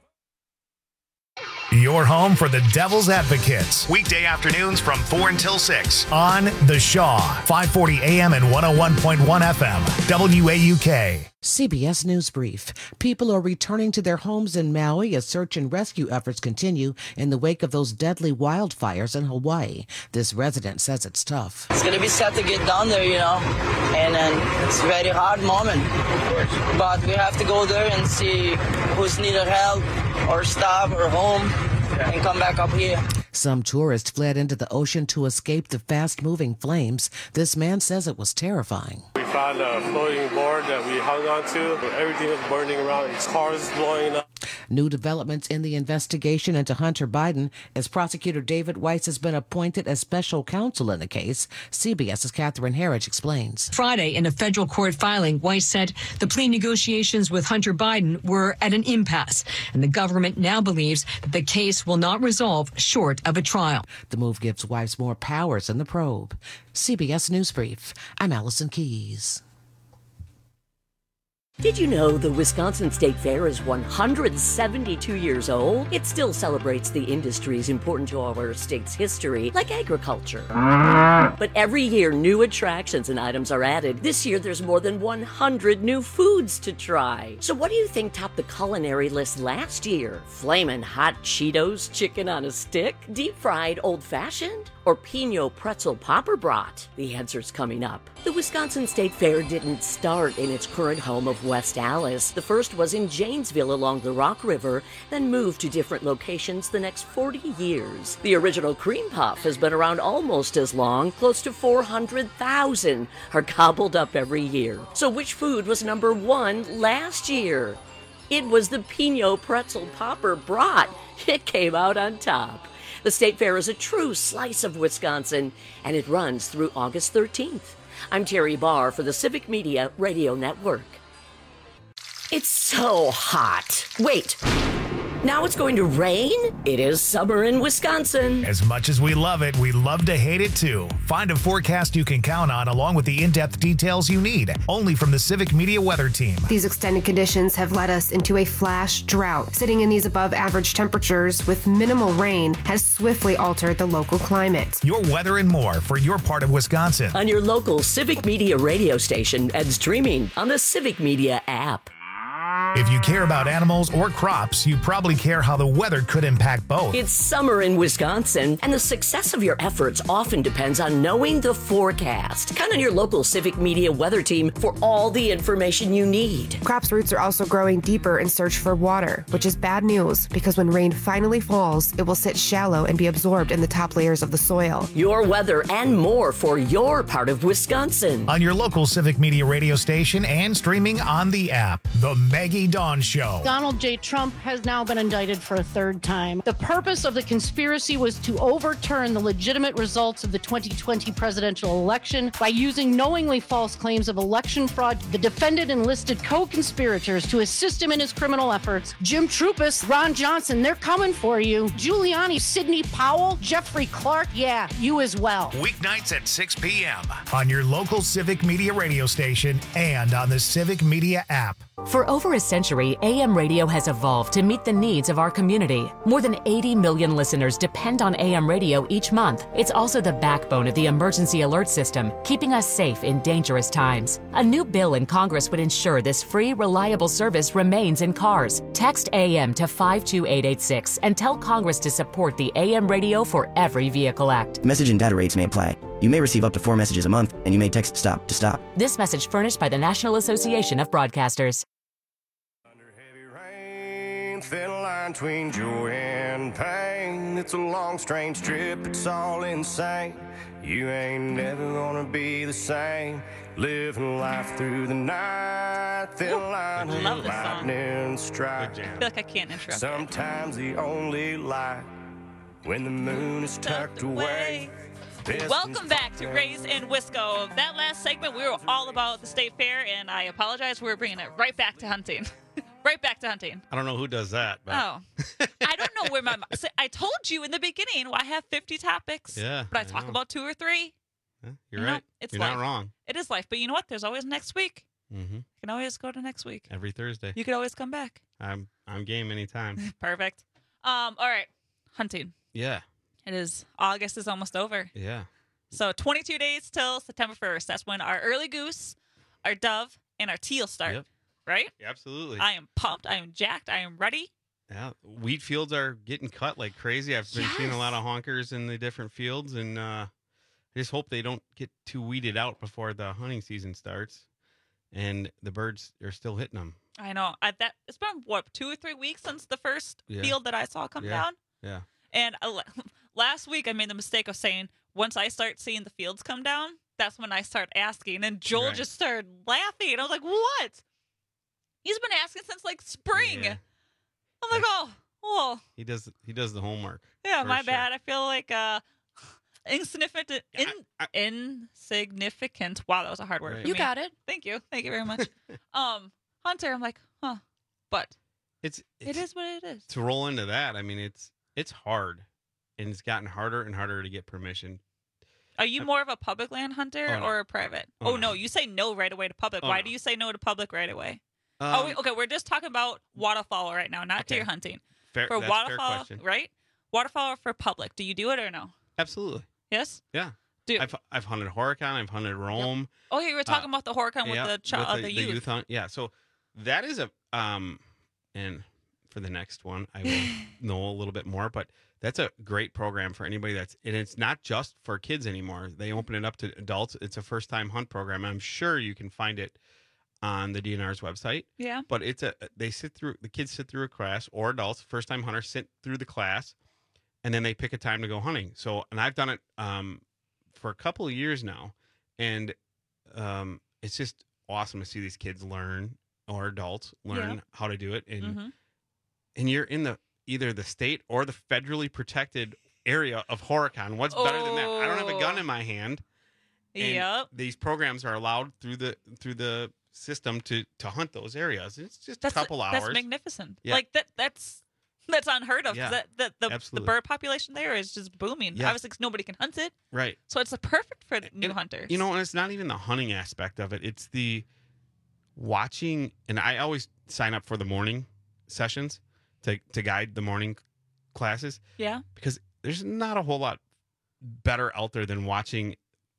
Your home for the Devil's Advocates. Weekday afternoons from four until six on The Shaw, five forty A M and one oh one point one F M, W A U K. C B S News Brief. People are returning to their homes in Maui as search and rescue efforts continue in the wake of those deadly wildfires in Hawaii. This resident says it's tough. It's gonna be sad to get down there, you know, and then it's a very hard moment. But we have to go there and see who's needed help or stuff or home and come back up here. Some tourists fled into the ocean to escape the fast-moving flames. This man says it was terrifying. We found a floating board that we hung on to. Everything was burning around. Cars blowing up. New developments in the investigation into Hunter Biden as prosecutor David Weiss has been appointed as special counsel in the case. CBS's Catherine Herridge explains. Friday, in a federal court filing, Weiss said the plea negotiations with Hunter Biden were at an impasse, and the government now believes that the case will not resolve short of a trial. The move gives Weiss more powers in the probe. C B S News Brief. I'm Allison Keyes. Did you know the Wisconsin State Fair is one hundred seventy-two years old? It still celebrates the industries important to our state's history, like agriculture. But every year, new attractions and items are added. This year, there's more than one hundred new foods to try. So what do you think topped the culinary list last year? Flamin' hot Cheetos chicken on a stick? Deep-fried old-fashioned? Or Pinot pretzel popper brat? The answer's coming up. The Wisconsin State Fair didn't start in its current home of West Allis. The first was in Janesville along the Rock River, then moved to different locations the next forty years. The original cream puff has been around almost as long. Close to four hundred thousand are gobbled up every year. So which food was number one last year? It was the Pinot pretzel popper brat. It came out on top. The State Fair is a true slice of Wisconsin, and it runs through August thirteenth. I'm Terry Barr for the Civic Media Radio Network. It's so hot. Wait, now it's going to rain? It is summer in Wisconsin. As much as we love it, we love to hate it too. Find a forecast you can count on along with the in-depth details you need, only from the Civic Media Weather Team. These extended conditions have led us into a flash drought. Sitting in these above average temperatures with minimal rain has swiftly altered the local climate. Your weather and more for your part of Wisconsin. On your local Civic Media radio station and streaming on the Civic Media app. If you care about animals or crops, you probably care how the weather could impact both. It's summer in Wisconsin, and the success of your efforts often depends on knowing the forecast. Count on your local Civic Media Weather Team for all the information you need. Crops' roots are also growing deeper in search for water, which is bad news because when rain finally falls, it will sit shallow and be absorbed in the top layers of the soil. Your weather and more for your part of Wisconsin. On your local Civic Media radio station and streaming on the app. The Maggie Dawn Show. Donald J. Trump has now been indicted for a third time. The purpose of the conspiracy was to overturn the legitimate results of the twenty twenty presidential election by using knowingly false claims of election fraud. The defendant enlisted co-conspirators to assist him in his criminal efforts. Jim Trupis, Ron Johnson, they're coming for you. Giuliani, Sidney Powell, Jeffrey Clark, yeah, you as well. Weeknights at six p.m. on your local Civic Media radio station and on the Civic Media app. For over a century, A M radio has evolved to meet the needs of our community. More than eighty million listeners depend on A M radio each month. It's also the backbone of the emergency alert system, keeping us safe in dangerous times. A new bill in Congress would ensure this free, reliable service remains in cars. Text A M to five two eight eight six and tell Congress to support the A M Radio for Every Vehicle Act. Message and data rates may apply. You may receive up to four messages a month, and you may text STOP to stop. This message furnished by the National Association of Broadcasters. Thin line between joy and pain. It's a long, strange trip. It's all insane. You ain't never gonna be the same. Living life through the night. Thin line I love this song. lightning strike. I feel like I can't interrupt. Sometimes the only light when the moon is tucked away. Welcome back to Raised in Wisco. That last segment, we were all about the state fair, and I apologize. We're bringing it right back to hunting. Right back to hunting. I don't know who does that. But. Oh, I don't know where my. I told you in the beginning. Well, I have fifty topics. Yeah, but I, I talk know. about two or three. Yeah, you're you right. Know, it's you're life. not wrong. It is life, but you know what? There's always next week. Mm-hmm. You can always go to next week. Every Thursday. You can always come back. I'm I'm game anytime. Perfect. Um. All right. Hunting. Yeah. It is. August is almost over. Yeah. So twenty-two days till September first. That's when our early goose, our dove, and our teal start. Yep. Right? Yeah, absolutely. I am pumped. I am jacked. I am ready. Yeah, wheat fields are getting cut like crazy. I've been Yes. seeing a lot of honkers in the different fields, and uh, I just hope they don't get too weeded out before the hunting season starts, and the birds are still hitting them. I know. I, that it's been what two or three weeks since the first Yeah. field that I saw come Yeah. down. Yeah. And uh, last week I made the mistake of saying once I start seeing the fields come down, that's when I start asking. And Joel Right. just started laughing. And I was like, "What? He's been asking since like spring." Yeah. I'm like, oh, well. He does. He does the homework. Yeah, for my sure. bad. I feel like uh, insignificant. In, insignificant. Wow, that was a hard word. Right. For You me. got it. Thank you. Thank you very much. um, Hunter. I'm like, huh, but It's, it it's is what it is. to roll into that. I mean, it's it's hard, and it's gotten harder and harder to get permission. Are you more of a public land hunter Oh, no. or a private? Oh, Oh, no. no, you say no right away to public. Oh, Why no. do you say no to public right away? Um, oh, wait, okay. We're just talking about waterfowl right now, not Okay. deer hunting. Fair, For that's a fair waterfowl, question. right? Waterfowl or for public? Do you do it or no? Absolutely. Yes. Yeah. Do I've I've hunted Horicon. I've hunted Rome. Oh, you were talking Uh, about the Horicon with yeah, the child, with the, the, youth. hunt. Yeah. So that is a um, and for the next one, I will know a little bit more. But that's a great program for anybody that's, and it's not just for kids anymore. They open it up to adults. It's a first time hunt program. I'm sure you can find it on the D N R's website. Yeah. But it's a they sit through the kids sit through a class, or adults, first time hunters sit through the class, and then they pick a time to go hunting. So, and I've done it um, for a couple of years now, and um, it's just awesome to see these kids learn, or adults learn Yeah. how to do it, and Mhm. and you're in the either the state or the federally protected area of Horicon. What's better than that? I don't have a gun Oh. in my hand. And Yep. these programs are allowed through the through the system to to hunt those areas. It's just That's a couple hours. That's magnificent. Yeah. Like that. That's that's unheard of. 'cause Yeah. That, that the, the Absolutely. bird population there is just booming. Yeah. Obviously, 'cause nobody can hunt it, Right. so it's perfect for new And, hunters. You know, and it's not even the hunting aspect of it. It's the watching, and I always sign up for the morning sessions to to guide the morning classes Yeah. because there's not a whole lot better out there than watching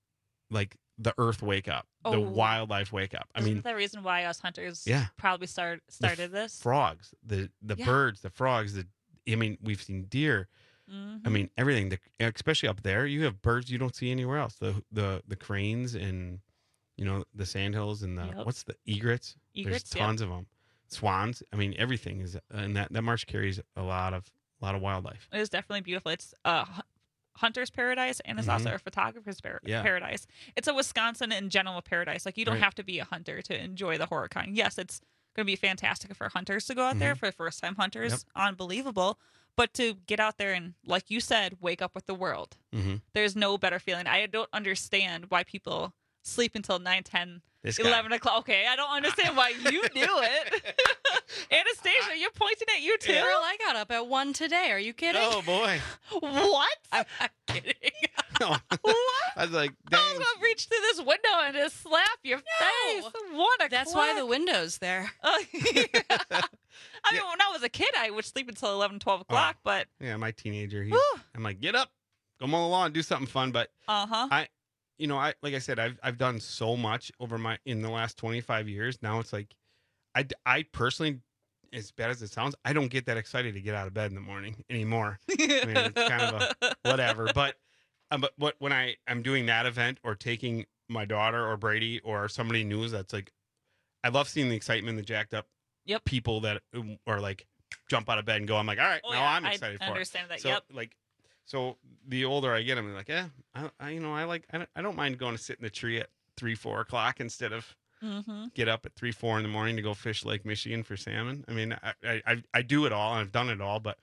like the earth wake up, the Oh. wildlife wake up. I Isn't mean, that the reason why us hunters Yeah. probably start the started this? frogs, the the Yeah. birds, the frogs, the I mean, we've seen deer. Mhm. I mean, everything. The, especially up there, you have birds you don't see anywhere else. The the the cranes and you know the sandhills and the Yep. what's the egrets. Egrets, There's yep. tons of them. Swans. I mean, everything is, and that that marsh carries a lot of a lot of wildlife. It is definitely beautiful. It's a hu- hunter's paradise, and it's also Mhm. a photographer's par- Yeah. paradise. It's a Wisconsin in general paradise. Like, you don't Right. have to be a hunter to enjoy the Horicon. Yes, it's going to be fantastic for hunters to go out there, Mhm. for first time hunters. Yep. Unbelievable. But to get out there and, like you said, wake up with the world. Mm-hmm. There's no better feeling. I don't understand why people sleep until nine, ten, This guy. eleven o'clock. Okay, I don't understand why you do it. Anastasia, you're pointing at you too? Girl, I got up at one today. Are you kidding? Oh boy. What? I'm not kidding. No. What? I was like, I dang. was gonna reach through this window and just slap your face. One o'clock. That's why the window's there. Uh, I mean, when I was a kid, I would sleep until eleven, twelve o'clock, but Yeah, my teenager. He, Whew. I'm like, get up, go mow the lawn, do something fun. But uh huh. I, you know, I like I said, I've I've done so much over my in the last twenty-five years. Now it's like, I d- I personally, as bad as it sounds, I don't get that excited to get out of bed in the morning anymore. I mean, it's kind of a whatever. But um, but what when I I'm doing that event or taking my daughter or Brady or somebody new, that's like, I love seeing the excitement, the jacked up Yep. people that um, are like jump out of bed and go. I'm like, all right, Oh, now yeah, I'm I excited for it. understand that, So yep. like, so the older I get, I'm like, yeah, I, I you know, I like, I don't, I don't mind going to sit in the tree at three, four o'clock instead of Mm-hmm. get up at three, four in the morning to go fish Lake Michigan for salmon. I mean, I, I, I, I do it all and I've done it all, but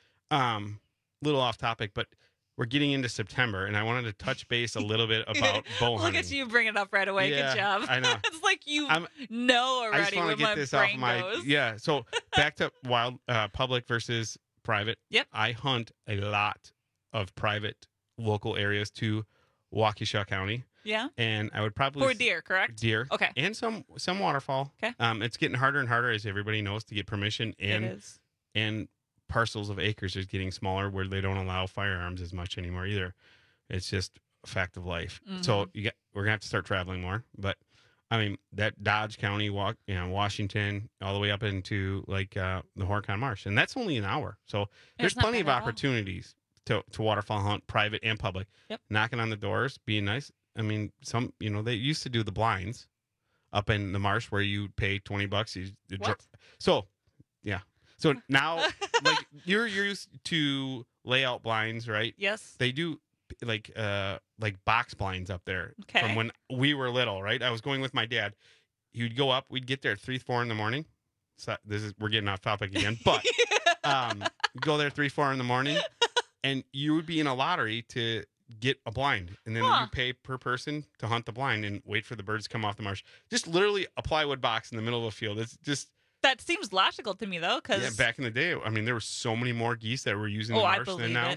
um, little off topic, but we're getting into September and I wanted to touch base a little bit about bow Look hunting. at you bringing it up right away. Yeah, Good job. I know. It's like you I'm- know I already just where want to get my this off brain my goes. yeah. So back to wild uh, public versus private. Yep. I hunt a lot of private local areas to Waukesha County, Yeah. and I would probably For s- deer, correct? deer, Okay. and some some waterfall. Okay. Um, it's getting harder and harder as everybody knows to get permission, and it is. and parcels of acres is getting smaller where they don't allow firearms as much anymore either. It's just a fact of life. So Mhm. you get, we're gonna have to start traveling more. But I mean that Dodge County, walk, you know, Washington, all the way up into like uh, the Horicon Marsh, and that's only an hour. So there's not plenty of bad at all. opportunities to to waterfowl hunt, private and public. Yep. Knocking on the doors, being nice. I mean, some you know they used to do the blinds up in the marsh where you pay twenty bucks. You, you dr- What? So yeah. So now, like you're you're used to layout blinds, right? Yes. They do like uh like box blinds up there Okay. from when we were little, right? I was going with my dad. He would go up. We'd get there at three, four in the morning. So this is we're getting off topic again, but um, you go there three, four in the morning, and you would be in a lottery to get a blind, and then Huh. you pay per person to hunt the blind and wait for the birds to come off the marsh. Just literally a plywood box in the middle of a field. It's just That seems logical to me though, because yeah. Back in the day, I mean, there were so many more geese that were using oh, the I marsh than believe now. it.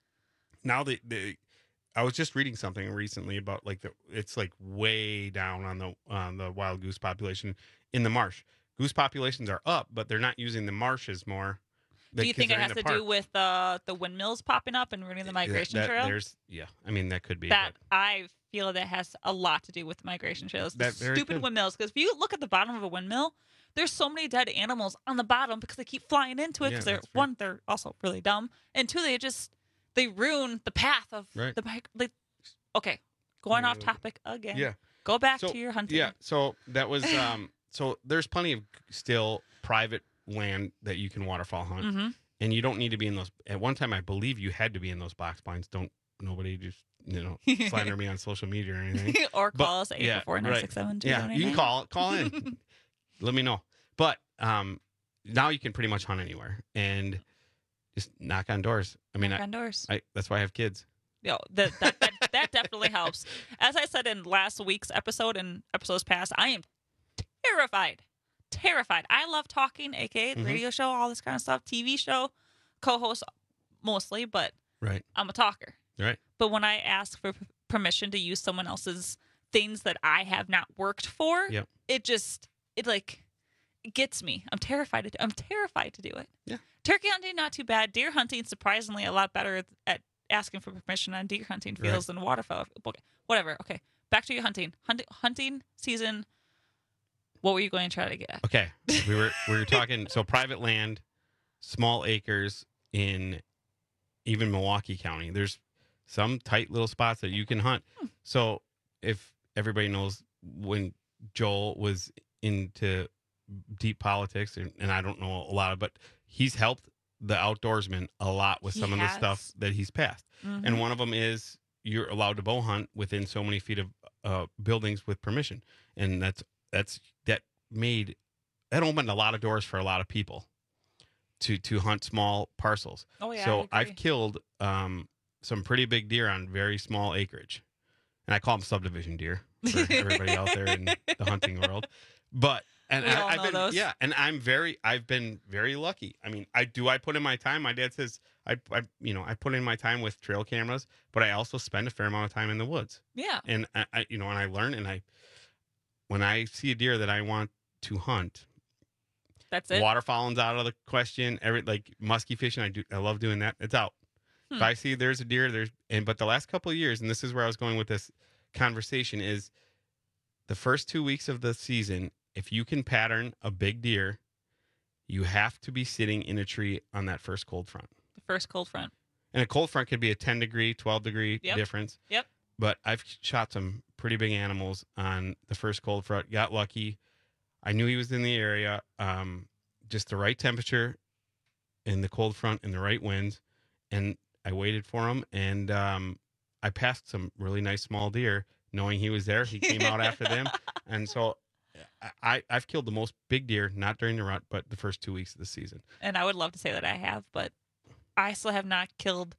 Now they, they, I was just reading something recently about like the it's like way down on the on the wild goose population in the marsh. Goose populations are up, but they're not using the marshes more. Do you think it has to do with uh, the windmills popping up and ruining the migration that, trail? There's yeah, I mean that could be That I feel that has a lot to do with the migration trails. The That very stupid could. windmills. Because if you look at the bottom of a windmill, there's so many dead animals on the bottom because they keep flying into it. Yeah, Because they're that's fair. one, they're also really dumb, and two, they just they ruin the path of Right. the bike. Like, okay, going Yeah. off topic again. Yeah. Go back So, to your hunting. Yeah, so that was um so there's plenty of still private land that you can waterfowl hunt. Mhm. And you don't need to be in those at one time I believe you had to be in those box blinds. Don't nobody just you know slander me on social media or anything. Or But- call us at eight four four, nine six seven, two Yeah, zero nine you can nine. call call in. Let me know. But um now you can pretty much hunt anywhere and just knock on doors. I mean Knock I, on doors. I that's why I have kids. Yo, that that, that that definitely helps. As I said in last week's episode and episodes past, I am terrified. Terrified. I love talking, aka Mhm. radio show, all this kind of stuff, T V show, co-host mostly, but Right. I'm a talker. Right. But when I ask for p- permission to use someone else's things that I have not worked for, Yep. it just it like it gets me. I'm terrified to I'm terrified to do it. Yeah. Turkey hunting not too bad. Deer hunting surprisingly a lot better at asking for permission on deer hunting fields than waterfowl. Okay, whatever. Okay, back to your hunting. Hunting hunting season. What were you going to try to get at? Okay. We were we were talking so private land, small acres in even Milwaukee County. There's some tight little spots that you can hunt. So if everybody knows when Joel was into deep politics and, and I don't know a lot of but he's helped the outdoorsmen a lot with He some of the has. stuff that he's passed. Mhm. And one of them is you're allowed to bow hunt within so many feet of uh, buildings with permission. And that's that's that made that opened a lot of doors for a lot of people to to hunt small parcels. Oh, yeah, I So agree. I've killed um, some pretty big deer on very small acreage, and I call them subdivision deer for everybody out there in the hunting world. But and We I, all I've know been those. yeah, and I'm very I've been very lucky. I mean, I do I put in my time. My dad says I, I you know I put in my time with trail cameras, but I also spend a fair amount of time in the woods. Yeah. And I, I you know and I learn and I when I see a deer that I want to hunt. That's it. Waterfowling's out of the question. Every like musky fishing, I do. I love doing that. It's out. Hmm. If I see there's a deer, there's and but the last couple of years, and this is where I was going with this conversation, is the first two weeks of the season. If you can pattern a big deer, you have to be sitting in a tree on that first cold front. The first cold front. And a cold front could be a ten degree, twelve degree Yep. difference. Yep. But I've shot some pretty big animals on the first cold front. Got lucky. I knew he was in the area. Um, just the right temperature in the cold front and the right winds. And I waited for him. And um, I passed some really nice small deer knowing he was there. He came out after them. And so I, I've killed the most big deer, not during the rut, but the first two weeks of the season. And I would love to say that I have, but I still have not killed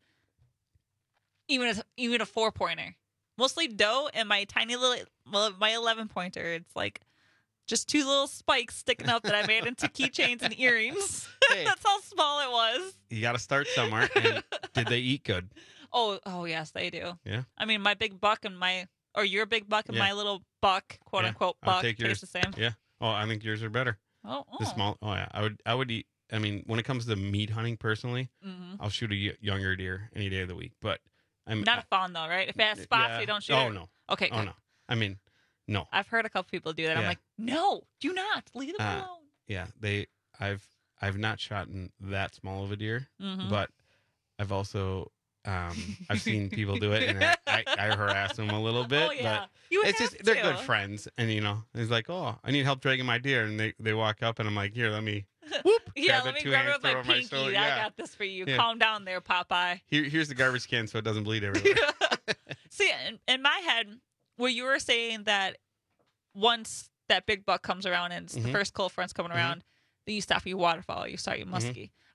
even a, even a four pointer. Mostly doe and my tiny little well, my eleven pointer. It's like just two little spikes sticking up that I made into keychains and earrings. That's how small it was. You got to start somewhere. And did they eat good? Oh, oh yes, they do. Yeah. I mean, my big buck and my or your big buck and Yeah. my little buck, quote Yeah, unquote I'll buck, take yours. taste the same. Yeah. Oh, I think yours are better. Oh, The oh. small. Oh yeah. I would. I would eat. I mean, when it comes to meat hunting, personally, Mhm. I'll shoot a y- younger deer any day of the week. But I'm Not a fawn though, right? If it has spots, yeah. you don't shoot. Oh it? no. Okay. Oh good. no. I mean, no. I've heard a couple people do that. I'm Yeah. like, no, do not leave them Uh, alone. Yeah. They. I've. I've not shot in that small of a deer, Mhm. but I've also. Um, I've seen people do it, and I, I, I harass them a little bit. Oh, yeah. But You would it's just have they're to. good friends, and you know, it's like, oh, I need help dragging my deer, and they, they walk up, and I'm like, here, let me. Whoop, Yeah, grab let it, me two grab it hands, with my throw it on pinky. shoulder. I Yeah. got this for you. Yeah. Calm down there, Popeye. Here, here's the garbage can so it doesn't bleed everywhere. See, in, in my head, where you were saying that once that big buck comes around and it's the Mhm. first cold front's coming Mhm. around, then you stop your waterfall, you start your muskie.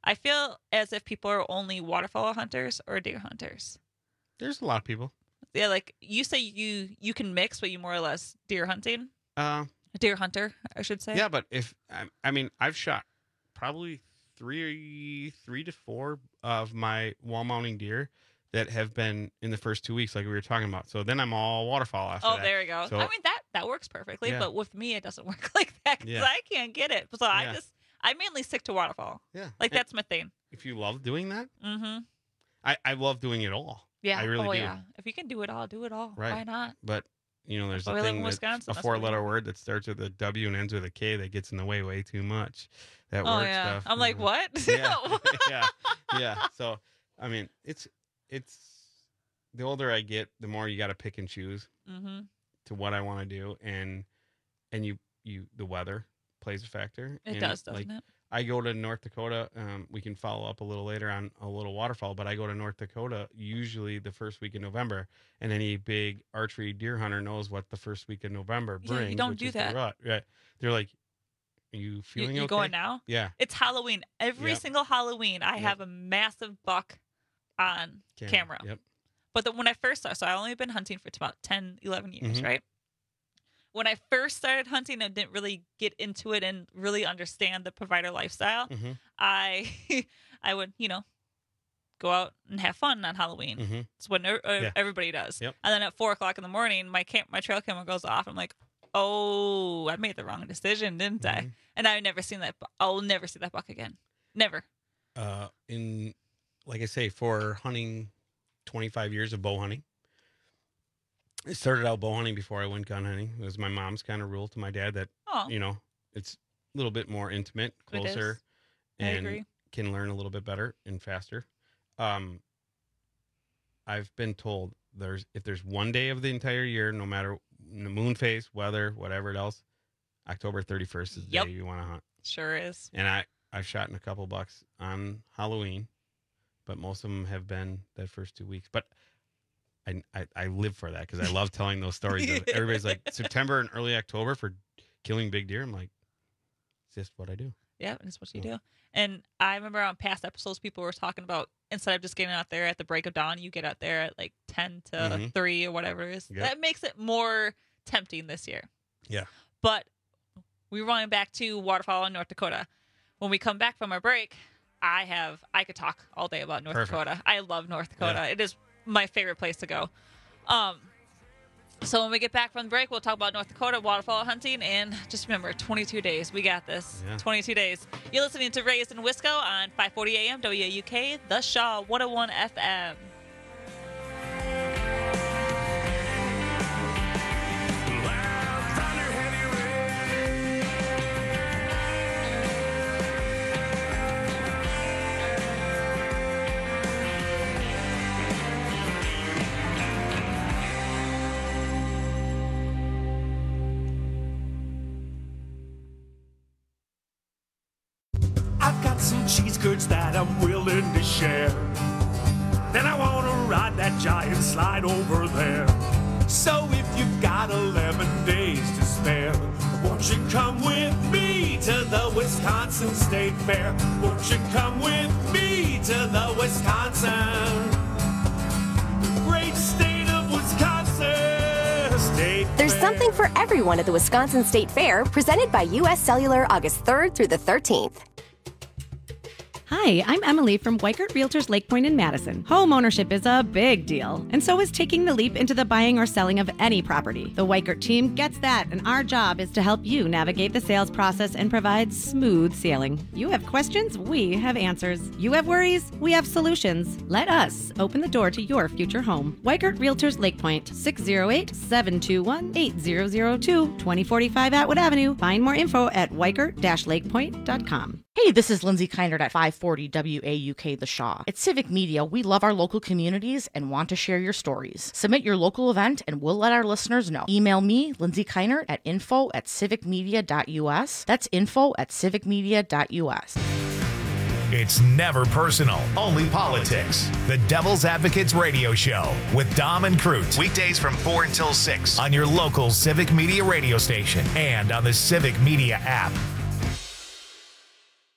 I feel as if people are only waterfowl hunters or deer hunters. There's a lot of people. Yeah, like you say you you can mix, but you more or less deer hunting. Uh, deer hunter, I should say. Yeah, but if I, I mean, I've shot probably three, three to four of my wall mounting deer that have been in the first two weeks, like we were talking about. So then I'm all waterfowl after Oh, that. there we go. So, I mean that that works perfectly, Yeah. but with me it doesn't work like that because Yeah. I can't get it. So I Yeah. just I mainly stick to waterfowl. Yeah, like And that's my thing. if you love doing that, Mm-hmm. I, I love doing it all. Yeah. I really oh do. yeah. If you can do it all, do it all. Right. Why not? But you know, there's But a we live thing in that Wisconsin, a that's what we four-letter do. word that starts with a W and ends with a K that gets in the way way too much. That Oh, word yeah. stuff. I'm like, you know. what? Yeah, yeah, yeah. So I mean, it's it's the older I get, the more you got to pick and choose Mm-hmm. to what I want to do, and and you you the weather plays a factor. It And, does, doesn't like, it? I go to North Dakota. Um, we can follow up a little later on a little waterfowl, but I go to North Dakota usually the first week in November, and any big archery deer hunter knows what the first week of November Yeah, you brings. don't which do is the that. rut. Right? They're like, "Are you You, feeling you okay?" going now? Yeah. It's Halloween. Every Yep. single Halloween, I Yep. have a massive buck on Camera. camera. Yep. But the, when I first started, so I only been hunting for about ten, eleven years, Mhm. right? When I first started hunting, I didn't really get into it and really understand the provider lifestyle. Mhm. I I would, you know, go out and have fun on Halloween. Mhm. It's what er- uh, Yeah. everybody does. Yep. And then at four o'clock in the morning, my camp, my trail camera goes off. I'm like, oh, I made the wrong decision, didn't Mm-hmm. I? And I've never seen that. bu- I'll never see that buck again. Never. Uh, in like I say, for hunting, twenty-five years of bow hunting. I started out bow hunting before I went gun hunting. It was my mom's kind of rule to my dad that Oh. you know it's a little bit more intimate, It is. closer, I and agree. can learn a little bit better and faster. Um, I've been told there's if there's one day of the entire year, no matter the moon phase, weather, whatever else, October thirty-first is the Yep. day you want to hunt. Sure is. And I I've shot in a couple bucks on Halloween, but most of them have been that first two weeks. But I I, I live for that because I love telling those stories. Of, everybody's like September and early October for killing big deer. I'm like, it's just what I do. Yeah, that's what you do. And I remember on past episodes, people were talking about instead of just getting out there at the break of dawn, you get out there at like ten to Mhm. three or whatever it is. Yep. That makes it more tempting this year. Yeah. But we're running back to waterfowl in North Dakota. When we come back from our break, I have I could talk all day about North Perfect. Dakota. I love North Dakota. Yeah. It is my favorite place to go. Um, so when we get back from the break, we'll talk about North Dakota waterfowl hunting. And just remember, twenty-two days. We got this. Yeah. twenty-two days. You're listening to Raised in Wisco on five forty A M W A U K, The Shaw one oh one F M. I've got some cheese curds that I'm willing to share. Then I want to ride that giant slide over there. So if you've got eleven days to spare, won't you come with me to the Wisconsin State Fair? Won't you come with me to the Wisconsin, the great state of Wisconsin State There's Fair? something for everyone at the Wisconsin State Fair, presented by U S Cellular August third through the thirteenth. Hi, I'm Emily from Weikert Realtors Lake Point in Madison. Home ownership is a big deal, and so is taking the leap into the buying or selling of any property. The Weikert team gets that, and our job is to help you navigate the sales process and provide smooth sailing. You have questions, we have answers. You have worries, we have solutions. Let us open the door to your future home. Weikert Realtors Lake Point, six oh eight, seven two one, eight zero zero two, twenty forty-five Atwood Avenue. Find more info at weikert dash lake point dot com. Hey, this is Lindsay Keinert at five forty W A U K The Shaw. At Civic Media, we love our local communities and want to share your stories. Submit your local event and we'll let our listeners know. Email me, Lindsay Keinert, at info at civicmedia.us. That's info at civicmedia.us. It's never personal, only politics. The Devil's Advocates Radio Show with Dom and Crute. Weekdays from four until six on your local Civic Media radio station and on the Civic Media app.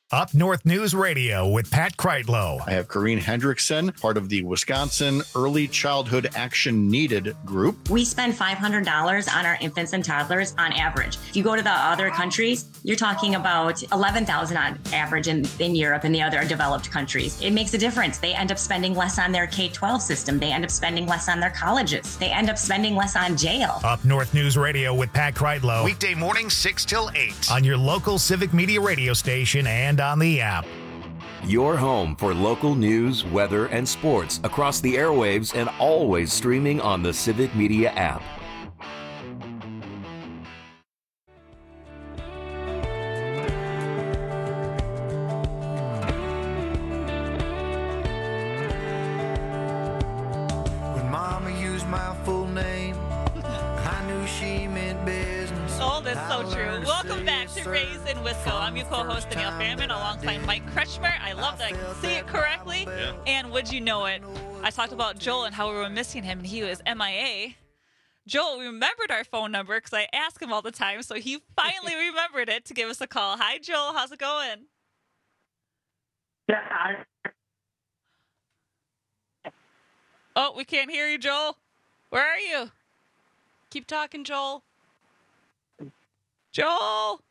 Up North News Radio with Pat Kreitlow. I have Corrine Hendrickson, part of the Wisconsin Early Childhood Action Needed group. We spend five hundred dollars on our infants and toddlers on average. If you go to the other countries, you're talking about eleven thousand dollars on average in, in Europe and the other developed countries. It makes a difference. They end up spending less on their K twelve system. They end up spending less on their colleges. They end up spending less on jail. Up North News Radio with Pat Kreitlow. Weekday mornings six till eight on your local Civic Media radio station and on the app. Your home for local news, weather, and sports across the airwaves and always streaming on the Civic Media app. When Mama used my full name, I knew she meant business. Oh, that's so true. Welcome back to Raised in Wisco. I'm your co-host, Danielle Fairman, alongside Mike Kretschmer. I love that I can say it correctly. Yeah. And would you know it, I talked about Joel and how we were missing him, and he was M I A. Joel remembered our phone number because I ask him all the time, so he finally remembered it to give us a call. Hi, Joel. How's it going? Yeah. I- Oh, we can't hear you, Joel. Where are you? Keep talking, Joel. Joel!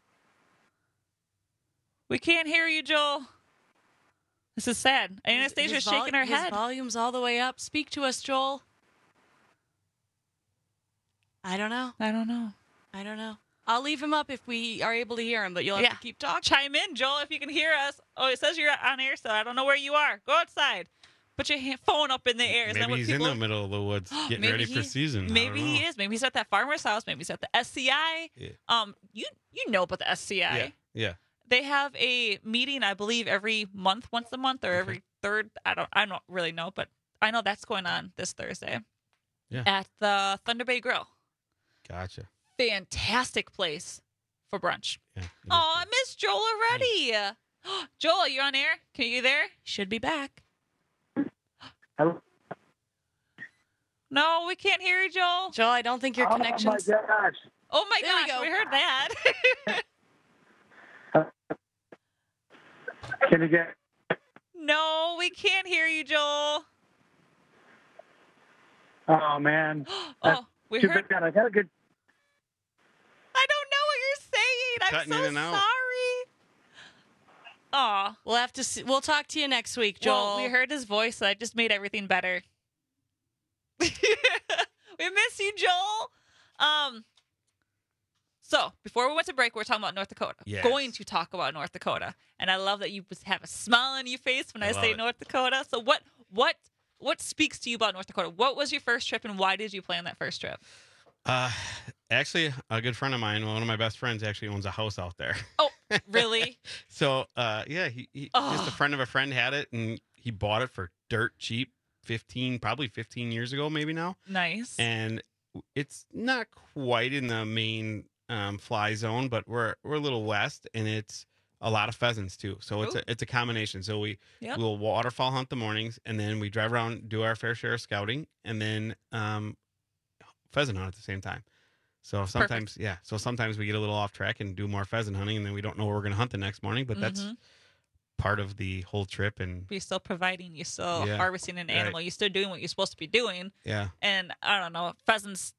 We can't hear you, Joel. This is sad. Anastasia's His vol- shaking her his head. volume's all the way up. Speak to us, Joel. I don't know. I don't know. I don't know. I'll leave him up if we are able to hear him, but you'll have Yeah. to keep talking. Chime in, Joel, if you can hear us. Oh, it says you're on air, so I don't know where you are. Go outside. Put your hand, phone up in the air. Is that Maybe what he's people... in the middle of the woods getting Maybe ready he- for season. I Maybe don't he know. is. Maybe he's at that farmer's house. Maybe he's at the S C I. Yeah. Um, you you know about the S C I. Yeah. Yeah. They have a meeting, I believe, every month, once a month, or every third. I don't. I don't really know, but I know that's going on this Thursday. Yeah. At the Thunder Bay Grill. Gotcha. Fantastic place for brunch. Yeah. Oh, I missed Joel already. Joel, are you on air? Can you there? Should be back. Hello? No, we can't hear you, Joel. Joel, I don't think your connection's... Oh, my gosh. Oh my There we gosh, go. we, heard that. Can you get... No, we can't hear you, Joel. Oh, man. Oh, we Too heard. bad. I got a good... I don't know what you're saying. I'm Cutting so in and out. sorry. Aw. We'll have to see. We'll talk to you next week, Joel. Well, we heard his voice, so that just made everything better. We miss you, Joel. Um. So, before we went to break, we were talking about North Dakota. Yes. Going to talk about North Dakota. And I love that you just have a smile on your face when I, I say love it. North Dakota. So, what what what speaks to you about North Dakota? What was your first trip, and why did you plan that first trip? Uh, actually, a good friend of mine, one of my best friends, actually owns a house out there. Oh, really? So, uh, yeah, he, he Oh. just a friend of a friend had it, and he bought it for dirt cheap, fifteen, probably fifteen years ago, maybe now. Nice. And it's not quite in the main um, fly zone, but we're we're a little west, and it's a lot of pheasants too. So it's Ooh. a it's a combination. So we Yep. we'll waterfowl hunt the mornings, and then we drive around, do our fair share of scouting, and then um, pheasant hunt at the same time. So sometimes, yeah. So sometimes we get a little off track and do more pheasant hunting, and then we don't know where we're going to hunt the next morning. But that's Mhm. part of the whole trip. And You're still providing, you're still Yeah. harvesting an Right. animal, you're still doing what you're supposed to be doing. yeah, And I don't know, pheasants,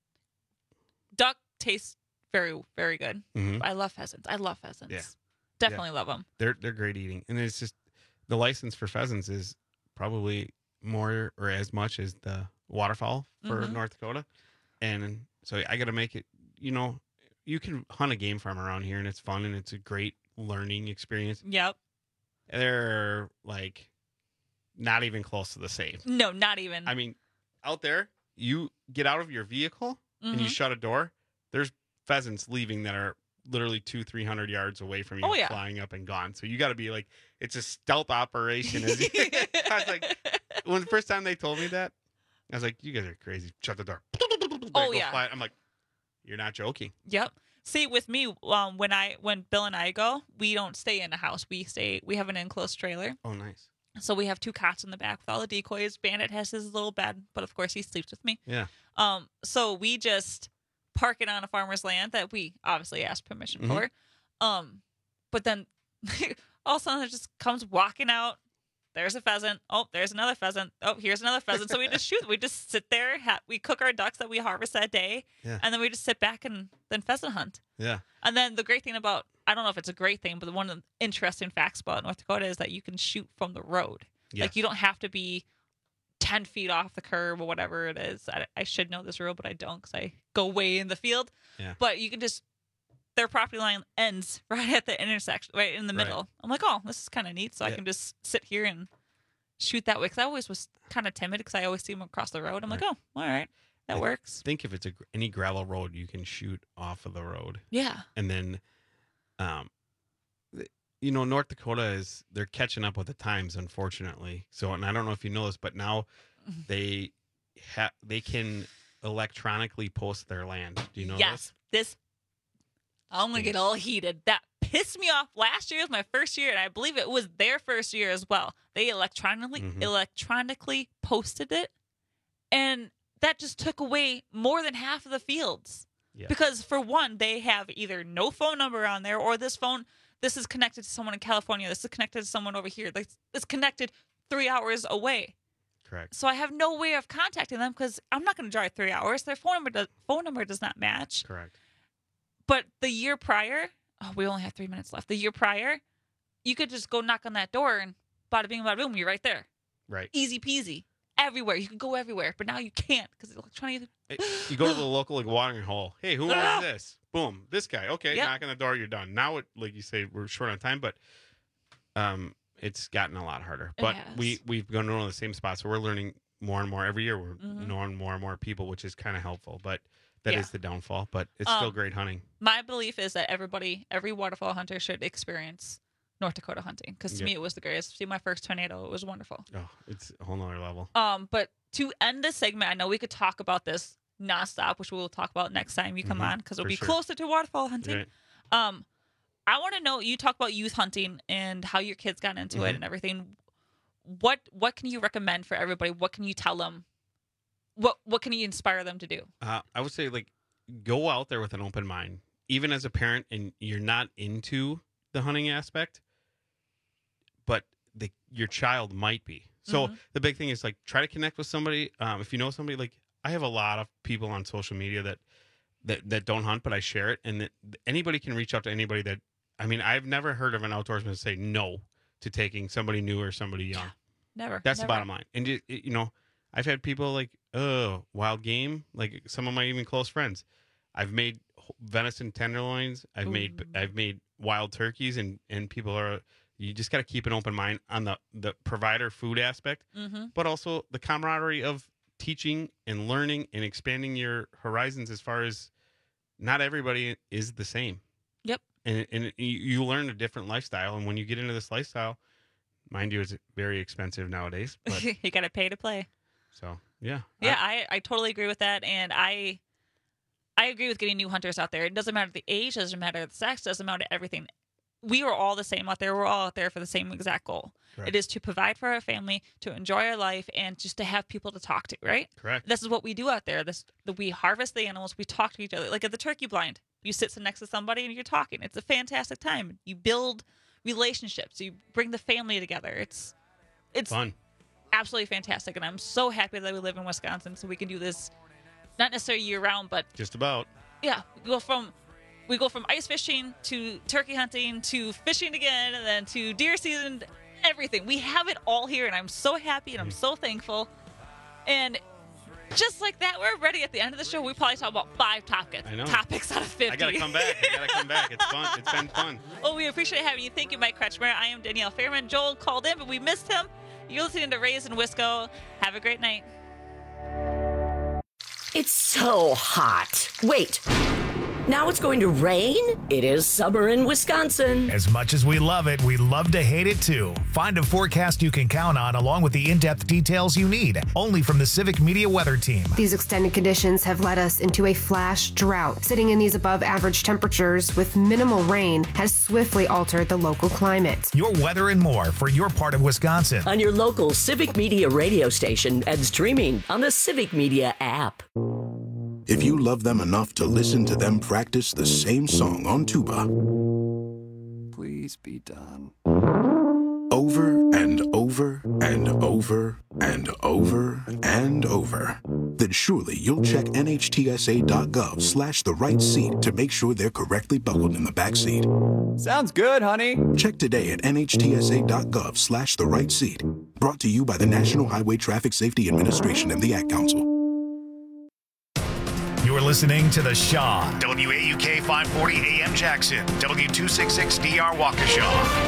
duck tastes very, very good. Mhm. I love pheasants. I love pheasants. Yeah. Definitely love them. they're they're great eating, and it's just the license for pheasants is probably more or as much as the waterfowl for Mhm. North Dakota, and so I got to make it. You know, you can hunt a game farm around here, and it's fun, and it's a great learning experience. Yep. They're like not even close to the same. No, not even. I mean, out there, you get out of your vehicle and you Mhm. shut a door. There's pheasants leaving that are literally two, three hundred yards away from you, Oh, yeah. flying up and gone. So you got to be like, it's a stealth operation. As you, I was like, when the first time they told me that, I was like, you guys are crazy. Shut the door. Oh, Go yeah. fly. I'm like, you're not joking. Yep. See, with me, um, when I when Bill and I go, we don't stay in a house. We stay. We have an enclosed trailer. Oh, nice. So we have two cots in the back with all the decoys. Bandit has his little bed, but of course he sleeps with me. Yeah. Um. So we just park it on a farmer's land that we obviously asked permission Mhm. for. Um. But then, all of a sudden it just comes walking out. There's a pheasant. Oh, there's another pheasant. Oh, here's another pheasant. So we just shoot. We just sit there. Ha- we cook our ducks that we harvest that day. Yeah. And then we just sit back and then pheasant hunt. Yeah. And then the great thing about, I don't know if it's a great thing, but one of the interesting facts about North Dakota is that you can shoot from the road. Yeah. Like you don't have to be ten feet off the curb or whatever it is. I, I should know this rule, but I don't because I go way in the field. Yeah. But you can just, their property line ends right at the intersection, right in the Right. middle. I'm like, oh, this is kind of neat. So I Yeah. can just sit here and shoot that way. Because I always was kind of timid because I always see them across the road. I'm like, oh, all right, that I works. think if it's a, any gravel road, you can shoot off of the road. Yeah. And then, um, th- you know, North Dakota is, they're catching up with the times, unfortunately. So, and I don't know if you know this, but now Mm-hmm. they have, they can electronically post their land. Do you know Yes. This, I'm going to get all heated. That pissed me off. Last year was my first year, and I believe it was their first year as well. They electronically Mhm. electronically posted it, and that just took away more than half of the fields. Yeah. Because for one, they have either no phone number on there, or this phone, this is connected to someone in California, this is connected to someone over here. Like, it's connected three hours away. Correct. So I have no way of contacting them because I'm not going to drive three hours. Their phone number does, phone number does not match. Correct. But the year prior, oh, we only have three minutes left. The year prior, you could just go knock on that door and bada bing, bada boom, you're right there. Right. Easy peasy. Everywhere. You could go everywhere. But now you can't because electronic. You go to the local like watering hole. Hey, who owns this? Boom, this guy. Okay, Yep. knock on the door. You're done. Now, it, like you say, we're short on time, but um, it's gotten a lot harder. It But has. we we've gone to the same spot, so we're learning more and more every year. We're Mhm. knowing more and more people, which is kind of helpful. But that is Yeah. the downfall. But it's still Um, great hunting. My belief is that everybody, every waterfowl hunter should experience North Dakota hunting because to Yep. me it was the greatest. See my first tornado, it was wonderful. Oh, it's a whole nother level. Um, but to end this segment, I know we could talk about this nonstop, which we will talk about next time you come Mhm, on because it'll for be sure. closer to waterfowl hunting. Right. Um, I want to know. You talk about youth hunting and how your kids got into it Mhm. and everything. What what can you recommend for everybody? What can you tell them? What what can you inspire them to do? Uh, I would say like go out there with an open mind, even as a parent, and you're not into the hunting aspect, but the your child might be. So Mhm. the big thing is like try to connect with somebody. Um, if you know somebody, like I have a lot of people on social media that that that don't hunt, but I share it, and that anybody can reach out to anybody. That I mean, I've never heard of an outdoorsman say no to taking somebody new or somebody young. Never. That's never. the bottom line. And you, you know, I've had people like, oh, wild game, like some of my even close friends. I've made venison tenderloins. I've made I've made wild turkeys, and and people are. You just got to keep an open mind on the the provider food aspect, Mhm. but also the camaraderie of teaching and learning and expanding your horizons. As far as not everybody is the same. Yep. And and you, you learn a different lifestyle, and when you get into this lifestyle, mind you, it's very expensive nowadays. But You got to pay to play. so yeah, Yeah, I, I totally agree with that, and I I agree with getting new hunters out there. It doesn't matter the age, doesn't matter the sex, doesn't matter everything. We are all the same out there. We're all out there for the same exact goal. Correct. It is to provide for our family, to enjoy our life, and just to have people to talk to. Right? Correct. This is what we do out there. This the, we harvest the animals. We talk to each other. Like at the turkey blind, you sit next to somebody and you're talking. It's a fantastic time. You build relationships. You bring the family together. It's it's fun. Absolutely fantastic, and I'm so happy that we live in Wisconsin, so we can do this, not necessarily year round, but Just about. yeah, we go from we go from ice fishing to turkey hunting to fishing again, and then to deer season, everything. We have it all here, and I'm so happy and I'm so thankful. And just like that, we're ready at the end of the show. We probably talk about five topics, I know. topics out of fifty. I gotta come back. I gotta come back. It's fun. It's been fun. Well, we appreciate having you. Thank you, Mike Kretschmer. I am Danielle Fairman. Joel called in, but we missed him. You're listening to Raised in Wisco. Have a great night. It's so hot. Wait. Now it's going to rain? It is summer in Wisconsin. As much as we love it, we love to hate it too. Find a forecast you can count on along with the in-depth details you need. Only from the Civic Media Weather Team. These extended conditions have led us into a flash drought. Sitting in these above average temperatures with minimal rain has swiftly altered the local climate. Your weather and more for your part of Wisconsin. On your local Civic Media radio station and streaming on the Civic Media app. If you love them enough to listen to them practice the same song on tuba, Please be done. over and over and over and over and over, then surely you'll check nhtsa.gov slash the right seat to make sure they're correctly buckled in the back seat. Sounds good, honey. Check today at nhtsa.gov slash the right seat. Brought to you by the National Highway Traffic Safety Administration and the Ad Council. You're listening to The Shaw, W A U K five forty A M Jackson, W two sixty-six D R Waukesha.